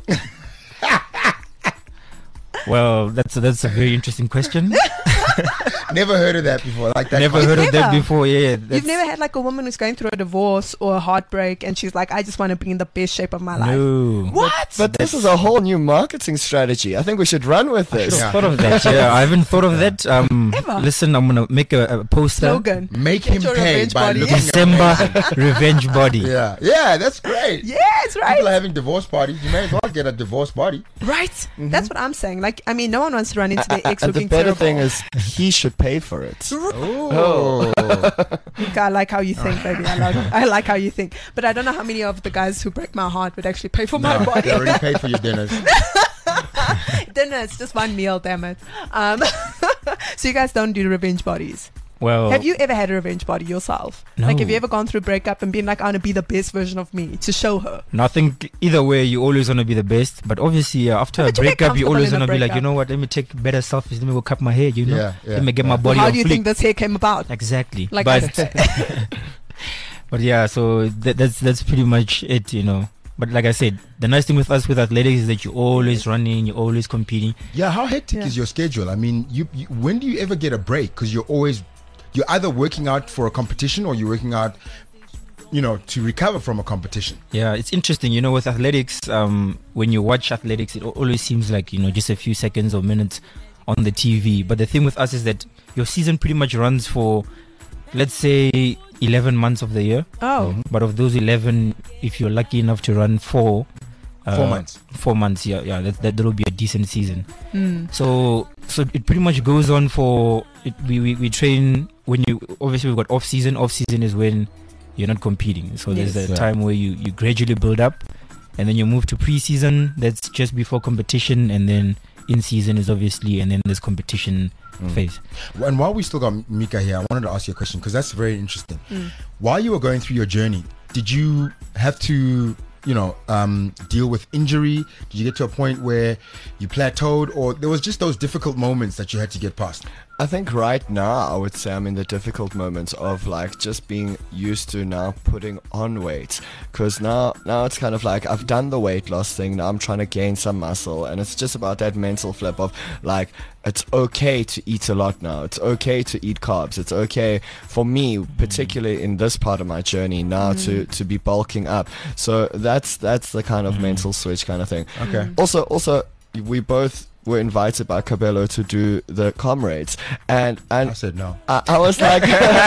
Well, that's a, that's a very interesting question. Never heard of that before. Like that. Never concept. heard of that Never? before. Yeah, You've that's- never had like a woman who's going through a divorce or a heartbreak and she's like, I just want to be in the best shape of my life. No. What? But this is a whole new marketing strategy. I think we should run with this. Yeah. Thought of that. Yeah, I haven't thought of that. Um, Ever? listen, I'm gonna make a, a poster. Slogan. Make Get him your pay revenge by body. looking December revenge body. Yeah, yeah, that's great. Yeah, it's right. People are having divorce parties. You may as well get a divorce body. Right. That's what I'm saying. Like, I mean, no one wants to run into their ex And the looking better terrible. thing is, he should pay for it. Oh, Mika, I like how you think, baby. I like, I like how you think. But I don't know how many of the guys who break my heart would actually pay for my no, body. they already paid for your dinners. Dinner, it's just one meal, damn it. Um, so you guys don't do revenge bodies. Well, Have you ever had a revenge party yourself? No. Like, have you ever gone through a breakup and been like, I want to be the best version of me to show her? No, I think either way, you always want to be the best. But obviously, uh, after But a you get breakup, you comfortable always in a want to be like, breakup. you know what? Let me take better selfies. Let me go cut my hair. You know, Yeah, yeah, let me get my yeah. body How on do you fleek. think this hair came about? Exactly. Like I but said. but yeah, so that, that's that's pretty much it. You know. But like I said, the nice thing with us with athletics is that you're always running, you're always competing. Yeah, how hectic Yeah. is your schedule? I mean, you, you when do you ever get a break? Because you're always, you're either working out for a competition or you're working out, you know, to recover from a competition. Yeah, it's interesting. You know, with athletics, um, when you watch athletics, it al- always seems like, you know, just a few seconds or minutes on the T V. But the thing with us is that your season pretty much runs for, let's say, eleven months of the year. Oh. But of those eleven, if you're lucky enough to run four, uh, Four months. four months, yeah, yeah, that that will be a decent season. Mm. So, so it pretty much goes on for it, we, we we train when you obviously we've got off season. Off season is when you're not competing. So there's Yes. a Yeah. time where you you gradually build up, and then you move to pre-season. That's just before competition, and then in season is obviously, and then there's competition phase. And while we still got Mika here, I wanted to ask you a question because that's very interesting. Mm. While you were going through your journey, did you have to, you know, um, deal with injury? Did you get to a point where you plateaued, or there was just those difficult moments that you had to get past? I think right now I would say I'm in the difficult moments of like just being used to now putting on weight, because now now it's kind of like I've done the weight loss thing, now I'm trying to gain some muscle, and it's just about that mental flip of like it's okay to eat a lot now, it's okay to eat carbs, it's okay for me particularly in this part of my journey now to to be bulking up. So that's that's the kind of mental switch kind of thing. Okay. Also, also, we both were invited by Cabello to do the comrades, and and I said no. I, I was like,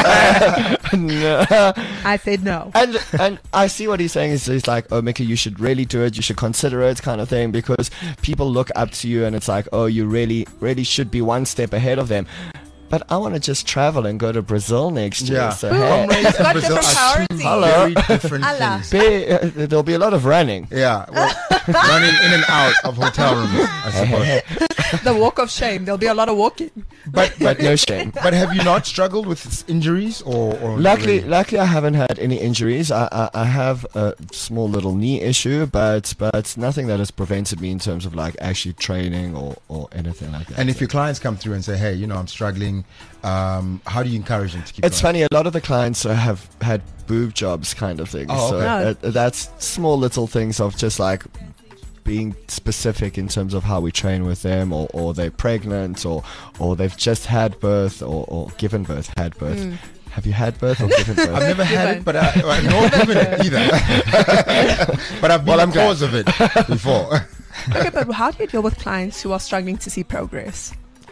no. I said no. And and I see what he's saying is he's like, oh, Mickey, you should really do it, you should consider it, kind of thing, because people look up to you, and it's like, oh, you really really should be one step ahead of them. But I want to just travel and go to Brazil next year. Yeah. So hey, Comrades and got Brazil different are two priorities. Hello. very different Allah. things. be, uh, there'll be a lot of running. Yeah, well, running in and out of hotel rooms, I suppose. The walk of shame. There'll be a lot of walking. But But no shame. but have you not struggled with injuries or? or Luckily, luckily, I haven't had any injuries. I, I, I have a small little knee issue, but but nothing that has prevented me in terms of like actually training or, or anything like that. And if your clients come through and say, "Hey, you know, I'm struggling," um, how do you encourage them to keep? It's going? funny, a lot of the clients uh, have had boob jobs kind of thing. Oh, so okay. uh, that's small little things of just like being specific in terms of how we train with them, or, or they're pregnant, or or they've just had birth, or, or given birth, had birth. Mm. Have you had birth or given birth? I've never had Given. it, but I, well, nor given it either. But I've been Well, I'm the cause of it before. Okay, but how do you deal with clients who are struggling to see progress?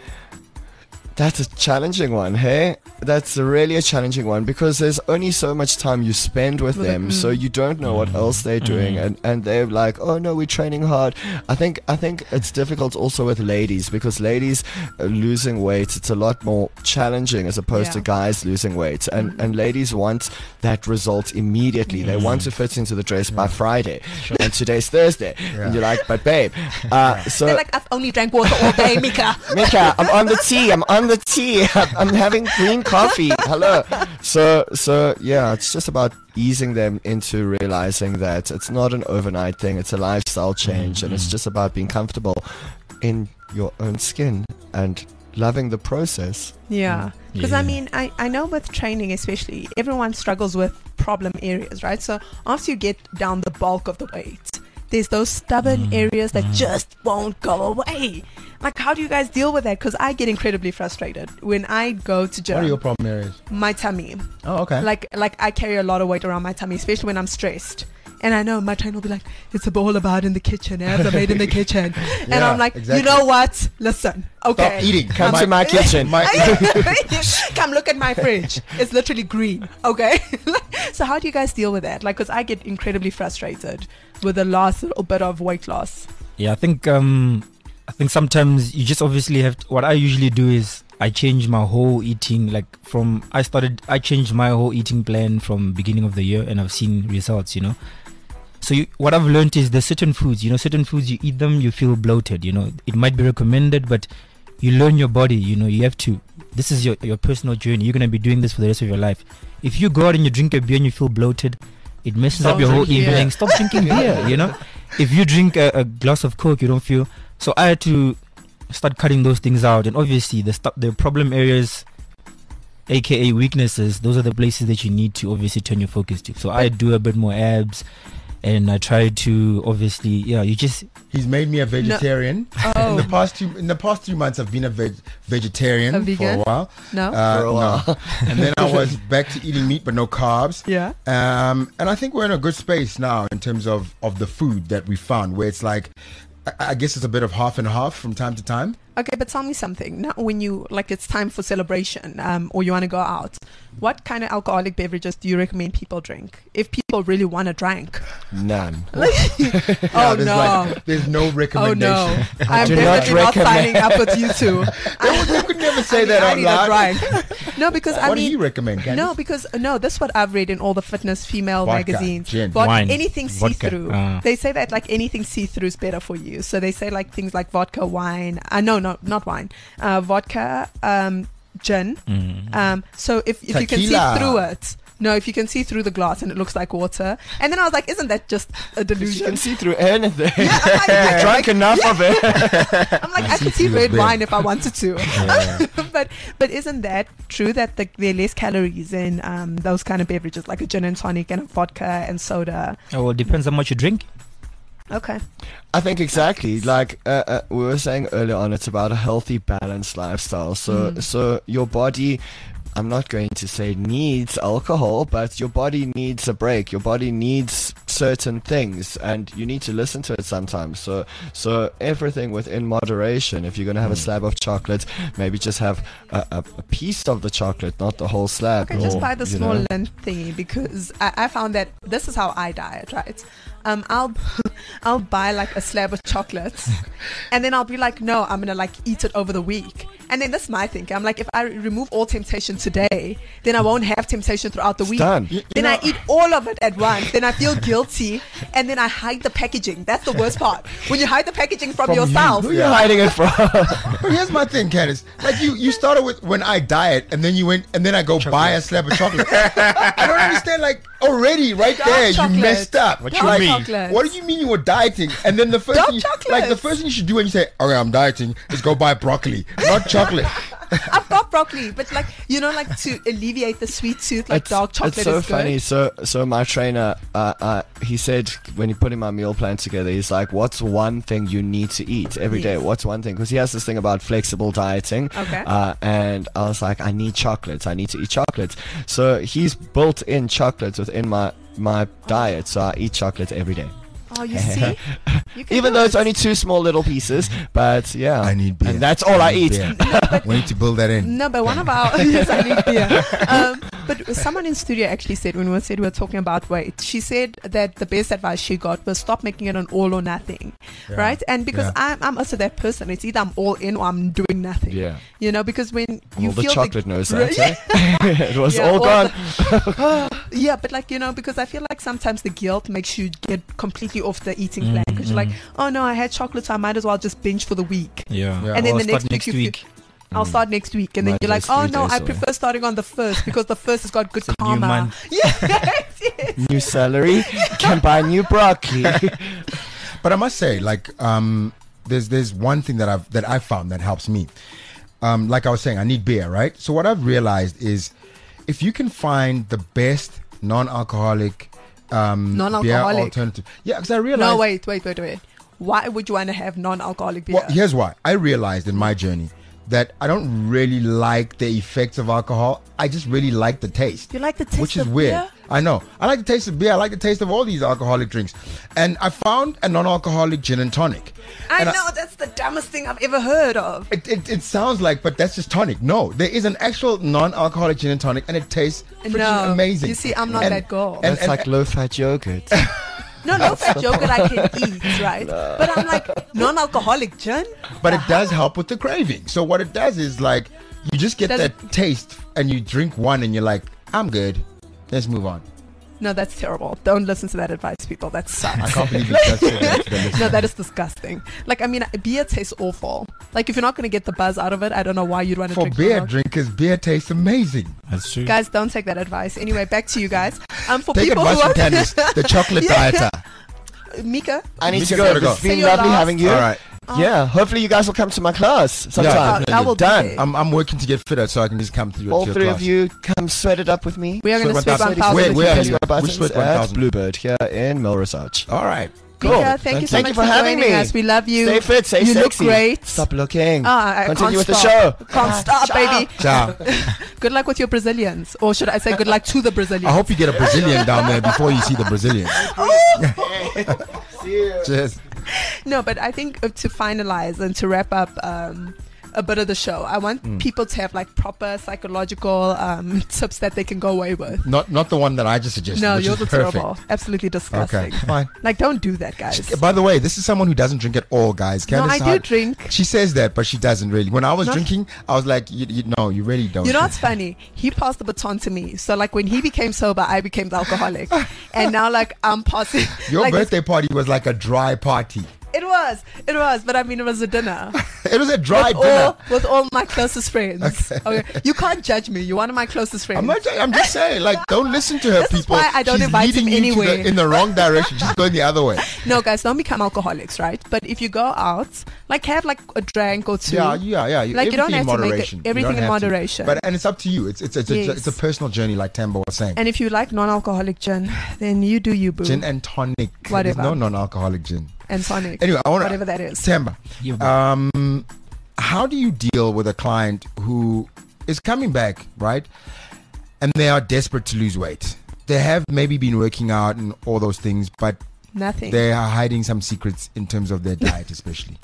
That's a challenging one, hey? That's a really a challenging one, because there's only so much time you spend with With them, it, so mm. you don't know what else they're doing, and, and they're like, oh no, we're training hard. I think I think it's difficult also with ladies, because ladies uh, losing weight, it's a lot more challenging as opposed to Yeah. guys losing weight, and and ladies want that result immediately. They want to fit into the dress by Friday, and today's Thursday, Yeah. and you're like, but babe, uh, so. They're like, I've only drank water all day, Mika. Mika, I'm on the tea. I'm on the tea. I'm having green coffee. Hello. So, so yeah, it's just about easing them into realizing that it's not an overnight thing. It's a lifestyle change, and it's just about being comfortable in your own skin and loving the process. Yeah. Because I Yeah. mean, I, I know with training especially, everyone struggles with problem areas, right? So after you get down the bulk of the weight, there's those stubborn areas that just won't go away. Like, how do you guys deal with that? Because I get incredibly frustrated when I go to What are your gym. problem areas? My tummy. Oh, okay. Like, like I carry a lot of weight around my tummy, especially when I'm stressed. And I know my trainer will be like, it's all about in the kitchen. Abs are made in the kitchen. and Yeah, I'm like, exactly. you know what? Listen, okay. Stop eating. Come My- to my kitchen. my- Come look at my fridge. It's literally green. Okay. So how do you guys deal with that? Like, because I get incredibly frustrated with the last little bit of weight loss. Yeah, I think um, I think sometimes you just obviously have to, what I usually do is I change my whole eating, like from I started I changed my whole eating plan from beginning of the year, and I've seen results, you know. So you, what I've learned is there's certain foods, you know, certain foods you eat them, you feel bloated, you know. It might be recommended, but you learn your body, you know, you have to this is your your personal journey. You're gonna be doing this for the rest of your life. If you go out and you drink a beer and you feel bloated, it messes Stop up your whole drinking evening. beer. Stop drinking beer. You know, if you drink a, a glass of Coke, you don't feel. So I had to start cutting those things out, and obviously the stu- the problem areas, aka weaknesses, those are the places that you need to obviously turn your focus to. So I do a bit more abs, and I try to obviously, yeah, you just He's made me a vegetarian. In Oh, the past two in the past three months, I've been a veg- vegetarian A for vegan? a while. no? Uh, For a while. no. And then I was back to eating meat but no carbs. Yeah. Um, and I think we're in a good space now in terms of, of the food that we found, where it's like, I, I guess it's a bit of half and half from time to time. Okay, but tell me something. Now, when you like, it's time for celebration, um, or you want to go out. What kind of alcoholic beverages do you recommend people drink? If people really want to drink. None. Oh Yeah, there's no. like- there's no Oh recommendation. no. I'm do not definitely not, recommend- signing up with you two. You could never say I that need, out I loud. need a drink. No, because I What do mean, you recommend, Candice? no, because no, that's what I've read in all the fitness female Vodka, magazines. gin. Vod- Wine, anything vodka, see-through. ah. They say that like anything see-through is better for you. So they say like things like vodka, wine. Uh, no, no, not wine. Uh, vodka, um, gin. mm, Um, so if, if you can see Tequila. through it. No, if you can see through the glass and it looks like water. And then I was like, isn't that just a You delusion? can see through anything. Yeah, I'm like, I You've can, drunk enough of it. I'm like, I could see through the red beer. wine if I wanted to. but but isn't that true that the, there are less calories in um, those kind of beverages, like a gin and tonic and a vodka and soda? oh, well, it depends how much you drink. Okay. I think exactly. Like uh, uh, we were saying earlier on, it's about a healthy, balanced lifestyle. So, Mm. so your body, I'm not going to say needs alcohol, but your body needs a break. Your body needs certain things, and you need to listen to it sometimes. So, so everything within moderation. If you're going to have a slab of chocolate, maybe just have a, a, a piece of the chocolate, not the whole slab. Okay, just or, buy the you small know. length thingy, because I, I found that this is how I diet, right? Um, I'll I'll buy like a slab of chocolates, and then I'll be like, no, I'm gonna like eat it over the week. And then that's my thinking. I'm like, if I remove all temptation today, then I won't have temptation throughout the It's week. done. You- you Then know- I eat all of it at once. Then I feel guilty, and then I hide the packaging. That's the worst part. When you hide the packaging from, From you. yourself. Who are you hiding it from? But here's my thing, Candice. Like you, you started with when I diet, and then you went, and then I go buy a slab of chocolate. I don't understand. Like already, right Dark there, chocolate. you messed up. What Dark you Like, mean? chocolate. What do you mean you were dieting? And then the first Dark thing, you, chocolate. like the first thing you should do when you say, "Okay, I'm dieting," is go buy broccoli, not chocolate. I've got broccoli, but like you know, like to alleviate the sweet tooth, like it's, dark chocolate it's so is good. funny. So, so my trainer, uh, uh, he said when he put in my meal plan together, he's like, "What's one thing you need to eat every day? Yes. What's one thing?" Because he has this thing about flexible dieting. Okay. Uh, and I was like, "I need chocolates. I need to eat chocolates." So he's built in chocolates within my my diet. So I eat chocolate every day, Oh, you see? You can even do though it's it. only two small little pieces. But yeah, I need beer. and that's all I, need eat. beer. We need to build that in. No, but one of our yes, I need beer. Um, but someone in studio actually said when we said we were talking about weight, she said that the best advice she got was stop making it an all or nothing, Yeah. right? And because Yeah. I'm, I'm also that person, it's either I'm all in or I'm doing nothing. Yeah. You know, because when you Well, the feel chocolate knows that. Right? eh? It was Yeah, all all gone. the- yeah, but like you know, because I feel like sometimes the guilt makes you get completely off the eating plan because you're like, oh no, I had chocolate, so I might as well just binge for the week. Yeah. Yeah. And then Or the start next next week you week. feel- I'll start next week, and then Might you're like, as oh three no, days I away. prefer starting on the first because the first has got good It's a new karma. month. Yes, yes. New celery, can buy new broccoli. But I must say, like, um, there's there's one thing that I've that I found that helps me. Um, like I was saying, I need beer, right? So what I've realized is, if you can find the best non-alcoholic, um, beer Non-alcoholic? alternative, yeah, because I realized. No, wait, wait, wait, wait. Why would you want to have non-alcoholic beer? Well, here's why. I realized in my journey that I don't really like the effects of alcohol. I just really like the taste. You like the taste Which is of weird. beer? I know. I like the taste of beer. I like the taste of all these alcoholic drinks. And I found a non-alcoholic gin and tonic. I And know that's the dumbest thing I've ever heard of. It, it, it sounds like, but that's just tonic. No, there is an actual non-alcoholic gin and tonic, and it tastes freaking No, amazing. you see, I'm not And- that girl. and- That's and- like low-fat yogurt. No, no fat yogurt I can eat, right? But I'm like non-alcoholic gin. But it does help with the craving. So what it does is like you just get Does that taste, and you drink one, and you're like, I'm good. Let's move on. No, that's terrible. Don't listen to that advice, people. That I sucks. can't believe you just said that to the listener. No, that is disgusting. Like, I mean, beer tastes awful. Like if you're not going to get the buzz out of it, I don't know why you'd want to For drink beer milk. drinkers, beer tastes amazing. That's true. Guys, don't take that advice. Anyway, back to you guys. Um, for Take people advice who from are Candice, the chocolate Yeah. dieter. Mika, I need Mika's to go. gotta go. It's been Say your lovely last- having you. All right. Yeah, hopefully you guys will come to my class sometime. Yeah, Oh, that will be Done. there. I'm, I'm working to get fitter so I can just come to, your- All to your three class. of you come sweat it up with me. we are going to Sweat sweep one one thousand. thousand. Where- with where you. are Press you? my buttons Which sweat at one thousand? Bluebird here in Melrose Arch. All right. Cool. Mika, thank you so Thank much you for having joining me. us. We love you. Stay fit, stay you sexy. look great. Stop looking. Ah, I Continue with can't the stop. show. Can't stop, baby. Ciao. Good luck with your Brazilians. Or should I say good luck to the I Brazilians? hope you get a Brazilian down there before you see the Brazilian. See you. Cheers. No, but I think uh, to finalize and to wrap up um, a bit of the show, I want Mm. people to have like proper psychological um, tips that they can go away with. Not not the one that I just suggested. No, which yours is are perfect. terrible. Absolutely disgusting. Okay, fine. Like, don't do that, guys. By the way, this is someone who doesn't drink at all, guys. No, Candice I do Hart- drink. She says that, but she doesn't really. When I was No. drinking, I was like, you, you, no, you really don't. You know what's funny? He passed the baton to me. So like when he became sober, I became the alcoholic, and now like I'm passing. Your like, birthday party was like a dry party. It was, it was, but I mean, it was a dinner. It was a dry with dinner. all with all my closest friends. Okay. You can't judge me. You're one of my closest friends. I'm not. I'm just saying, like, don't listen to her. This is people. why I don't She's invite leading him you to the- anywhere. in the wrong direction. She's going the other way. No, guys, don't become alcoholics, right? But if you go out, like have like a drink or two. Yeah, yeah, yeah. Like, you don't Everything in have to make it- moderation. You everything don't in have to. moderation. But and it's up to you. It's it's it's, a, Yes. it's a personal journey, like Tambo was saying. And if you like non-alcoholic gin, then you do you, boo. Gin and tonic. Whatever. There's no non-alcoholic gin. and tonic. Anyway, I want to. whatever that is. Tamba, Yeah, um, how do you deal with a client who is coming back, right? And they are desperate to lose weight. They have maybe been working out and all those things, but Nothing. they are hiding some secrets in terms of their diet, especially.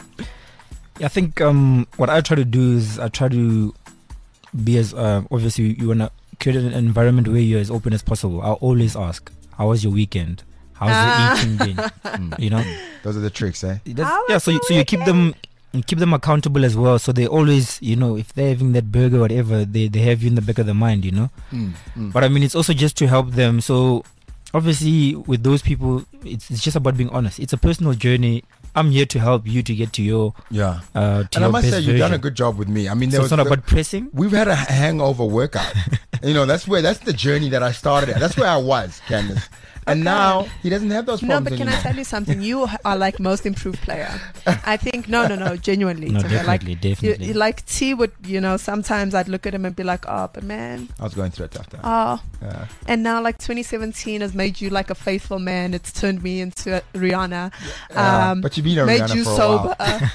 I think um, what I try to do is I try to be as uh, obviously you want to create an environment where you're as open as possible. I'll always ask, "How was your weekend? How's Ah. the eating been?" Mm. You know, Those are the tricks, eh? That's- How yeah. was So you, your so you keep them you keep them accountable as well. So they always, you know, if they're having that burger or whatever, they they have you in the back of the mind, you know. Mm, mm. But I mean, it's also just to help them. So obviously, with those people, it's it's just about being honest. It's a personal journey. I'm here to help you to get to your Yeah. uh, to And I your must best say, you've done a version. good job with me. I mean, there So was it's not the- about pressing. we've had a hangover workout. You know, that's where that's the journey that I started at. That's where I was, Candice. And Okay. now he doesn't have those No, problems but can I anymore. tell you something? You are like most improved player. I think no, no, no, genuinely. No, to me. Like definitely, you, definitely. you- like T would, you know, sometimes I'd look at him and be like, oh, but man, I was going through a tough time. oh. Yeah. And now, like twenty seventeen has made you like a faithful man. It's turned me into a Rihanna. Yeah, Um, but you've been a made Rihanna you for a sober.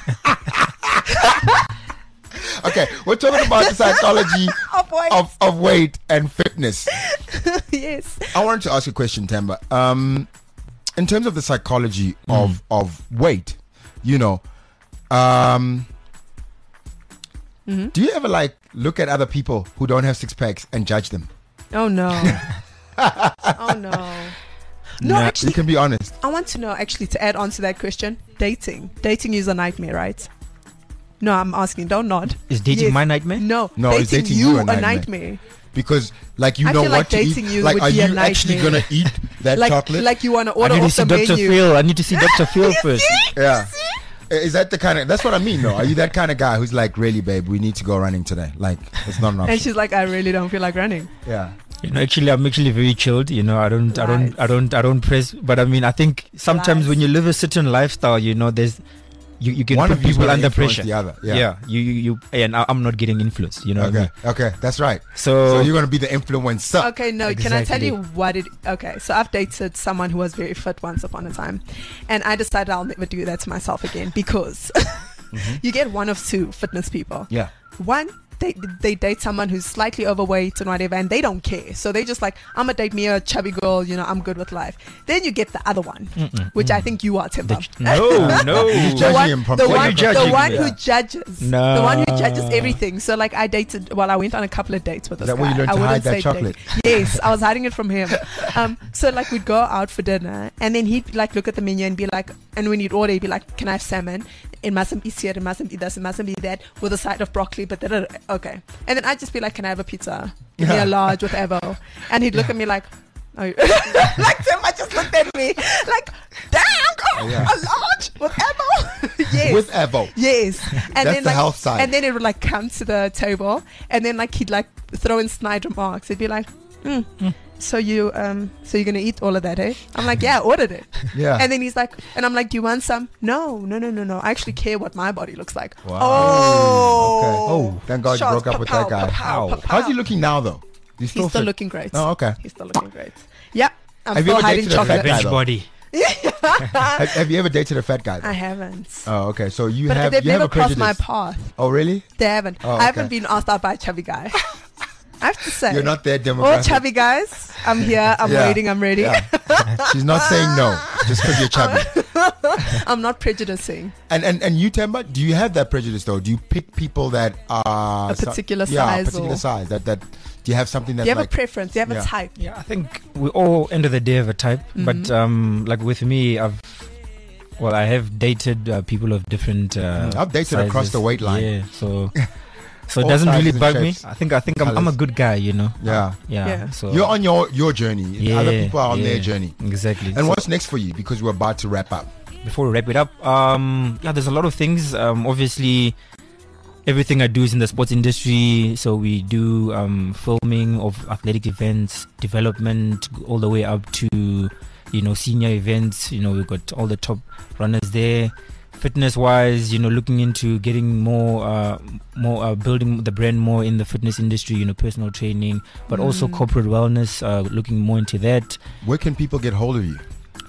while. Okay, we're talking about the psychology Oh boy. of, of weight and fitness. Yes. I wanted to ask you a question, Tamba. Um, in terms of the psychology of, of weight, you know, um, Mhm. do you ever like look at other people who don't have six packs and judge them? Oh no. oh no. No, Nah, actually, You can be honest. I want to know actually to add on to that question. Dating. Dating is a nightmare, right? No, I'm asking. Don't nod. Is dating Yes. my nightmare? No, No, dating, is dating you you a a nightmare? nightmare. Because like you I know feel what like to eat. dating you Like would are be you a actually nightmare. gonna eat that Like, chocolate? like you want to I order need to off see the Doctor menu. Phil. I need to see Doctor Phil first. Yeah. Is that the kind of that's what I mean though? Are you that kind of guy who's like, really, babe, we need to go running today? Like it's not an And option. she's like, I really don't feel like running. Yeah. You know, actually, I'm actually very chilled. You know, I don't, I don't, Lies. I don't, I don't press. But I mean, I think sometimes Lies. when you live a certain lifestyle, you know, there's you, you can One put of you's people gonna under influence pressure. the other. Yeah. Yeah. you, you, you, and I, I'm not getting influenced. You know. What I Okay. mean? Okay. That's right. So, So you're gonna be the influencer. Okay, no, can I tell Exactly. you what it okay, so I've dated someone who was very fit once upon a time, and I decided I'll never do that to myself again because you get one of two fitness people. Yeah. One, they they date someone who's slightly overweight and whatever, and they don't care. So they just like, I'm gonna date me a chubby girl, you know, I'm good with life. Then you get the other one, Mm-mm, which I mm. think you are, Timber. The ch- no, no. He's The judging one, him from the the one, you the judging one me? who Yeah. judges, the one who judges No. everything. So like, I dated. Well, I went on a couple of dates with this Is that guy. where you learned I to hide wouldn't that say chocolate? date. Yes, I was hiding it from him. Um, so like, we'd go out for dinner, and then he'd like look at the menu and be like, and when he'd order, he'd be like, "Can I have salmon? It mustn't be seared. It mustn't be this. It mustn't be that. With a side of broccoli." But then okay, and then I'd just be like, "Can I have a pizza? Give me Yeah. a large with Evo." And he'd look at me like, oh. Like Tim, I just looked at me like, damn. oh, Yeah. a large with Evo. Yes. With Evo. Yes. And That's then the like, health side. And then it would like come to the table, and then like he'd like throw in snide remarks. He'd be like, hmm. So you um so you're gonna eat all of that, eh? I'm like, yeah, I ordered it. Yeah. And then he's like, and I'm like, do you want some? No, no, no, no, no. I actually care what my body looks like. Wow. Oh. Okay. Oh. Thank God you Shots, broke up with pa-pow, that guy. pa-pow, pa-pow. How's he looking now, though? He's still He's still fit? looking great. Oh, okay. He's still looking great. Yeah. I'm Have you still ever hiding dated a fat chocolate. guy? Bench though. body. have, have you ever dated a fat guy? Though? I haven't. Oh, okay. So you But have they've you have never a crossed my prejudice. path. Oh, really? They haven't. Oh, I haven't okay. been asked out by a chubby guy. I have to say. You're not that All demographic. chubby guys, I'm here. I'm Yeah. waiting. I'm ready. Yeah. She's not saying no just because you're chubby. I'm not prejudicing. And and and you, Temba, do you have that prejudice though? Do you pick people that are A particular so- yeah, size a particular or- size? That that do you have something Do that's you have like a preference? Do you have yeah. a type? Yeah, I think we all end of the day have a type, but Mhm. um, like with me, I've well, I have dated uh, people of different. Uh, Mm, I've dated across sizes. the weight line. Yeah, so so it All doesn't really sizes and bug me. shapes. I think I think I'm, I'm a Colours. good guy, you know. Yeah. Yeah. Yeah. So You're on your your journey. yeah, Other people are on their yeah, journey. Exactly. And So what's next for you? Because we're about to wrap up. before we wrap it up, um, yeah, there's a lot of things. Um, obviously, everything I do is in the sports industry. So we do um, filming of athletic events, development, all the way up to, you know, senior events. You know, we've got all the top runners there. Fitness wise, you know, looking into getting more, uh, more uh, building the brand more in the fitness industry. You know, personal training, but also Mm. corporate wellness. Uh, looking more into that. Where can people get hold of you?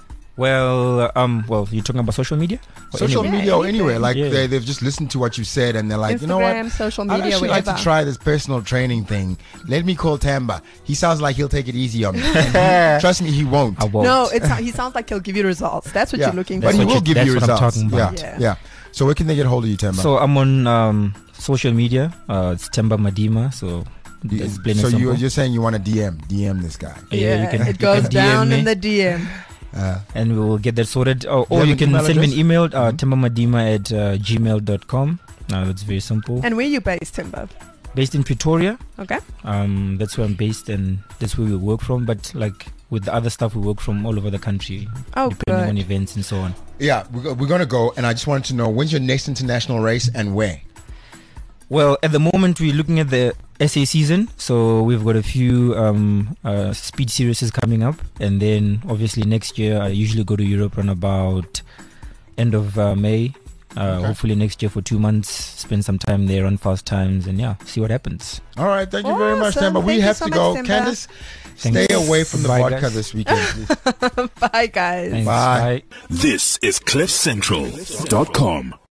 Well, um, well, you're talking about social media. Or Social anywhere? media or anything. anywhere. Like Yeah. they, they've just listened to what you said and they're like, Instagram, you know what? social I'd media, actually wherever. like to try this personal training thing. Let me call Tamba. He sounds like he'll take it easy on me. And he- trust me, he won't. I won't. No, it's he sounds like he'll give you results. That's what Yeah. you're looking But for. he what will you- give that's you what I'm results. talking about. Yeah. Yeah. yeah. So where can they get hold of you, Tamba? So I'm on um, social media. Uh, it's Temba Madima. So You- it's plain so and you, simple. you're saying you want to D M, D M this guy. Yeah, you can- it you goes can D M down me. in the D M. Uh, and we will get that sorted. Oh, you or have you an can email send me an address? email, uh, Mhm. tembamadima at uh, gmail dot com. Uh, that's very simple. And where you based, Timber? Based in Pretoria. Okay. Um, that's where I'm based, and that's where we work from. But like with the other stuff, we work from all over the country, Oh, depending on good. events and so on. yeah, we're, go- we're going to go. And I just wanted to know, when's your next international race and where? Well, at the moment, we're looking at the S A season, so we've got a few um, uh, speed series coming up, and then obviously next year I usually go to Europe around about end of uh, May. Uh, Okay. Hopefully next year for two months, spend some time there, run fast times, and yeah, see what happens. All right. Thank you very much, Awesome. Tamba. We Thank you have so to much, go. Temba. Candace, Thanks. stay away from the Bye, vodka guys. this weekend, please. Bye, guys. Thanks. Bye. Bye. This is cliff central dot com.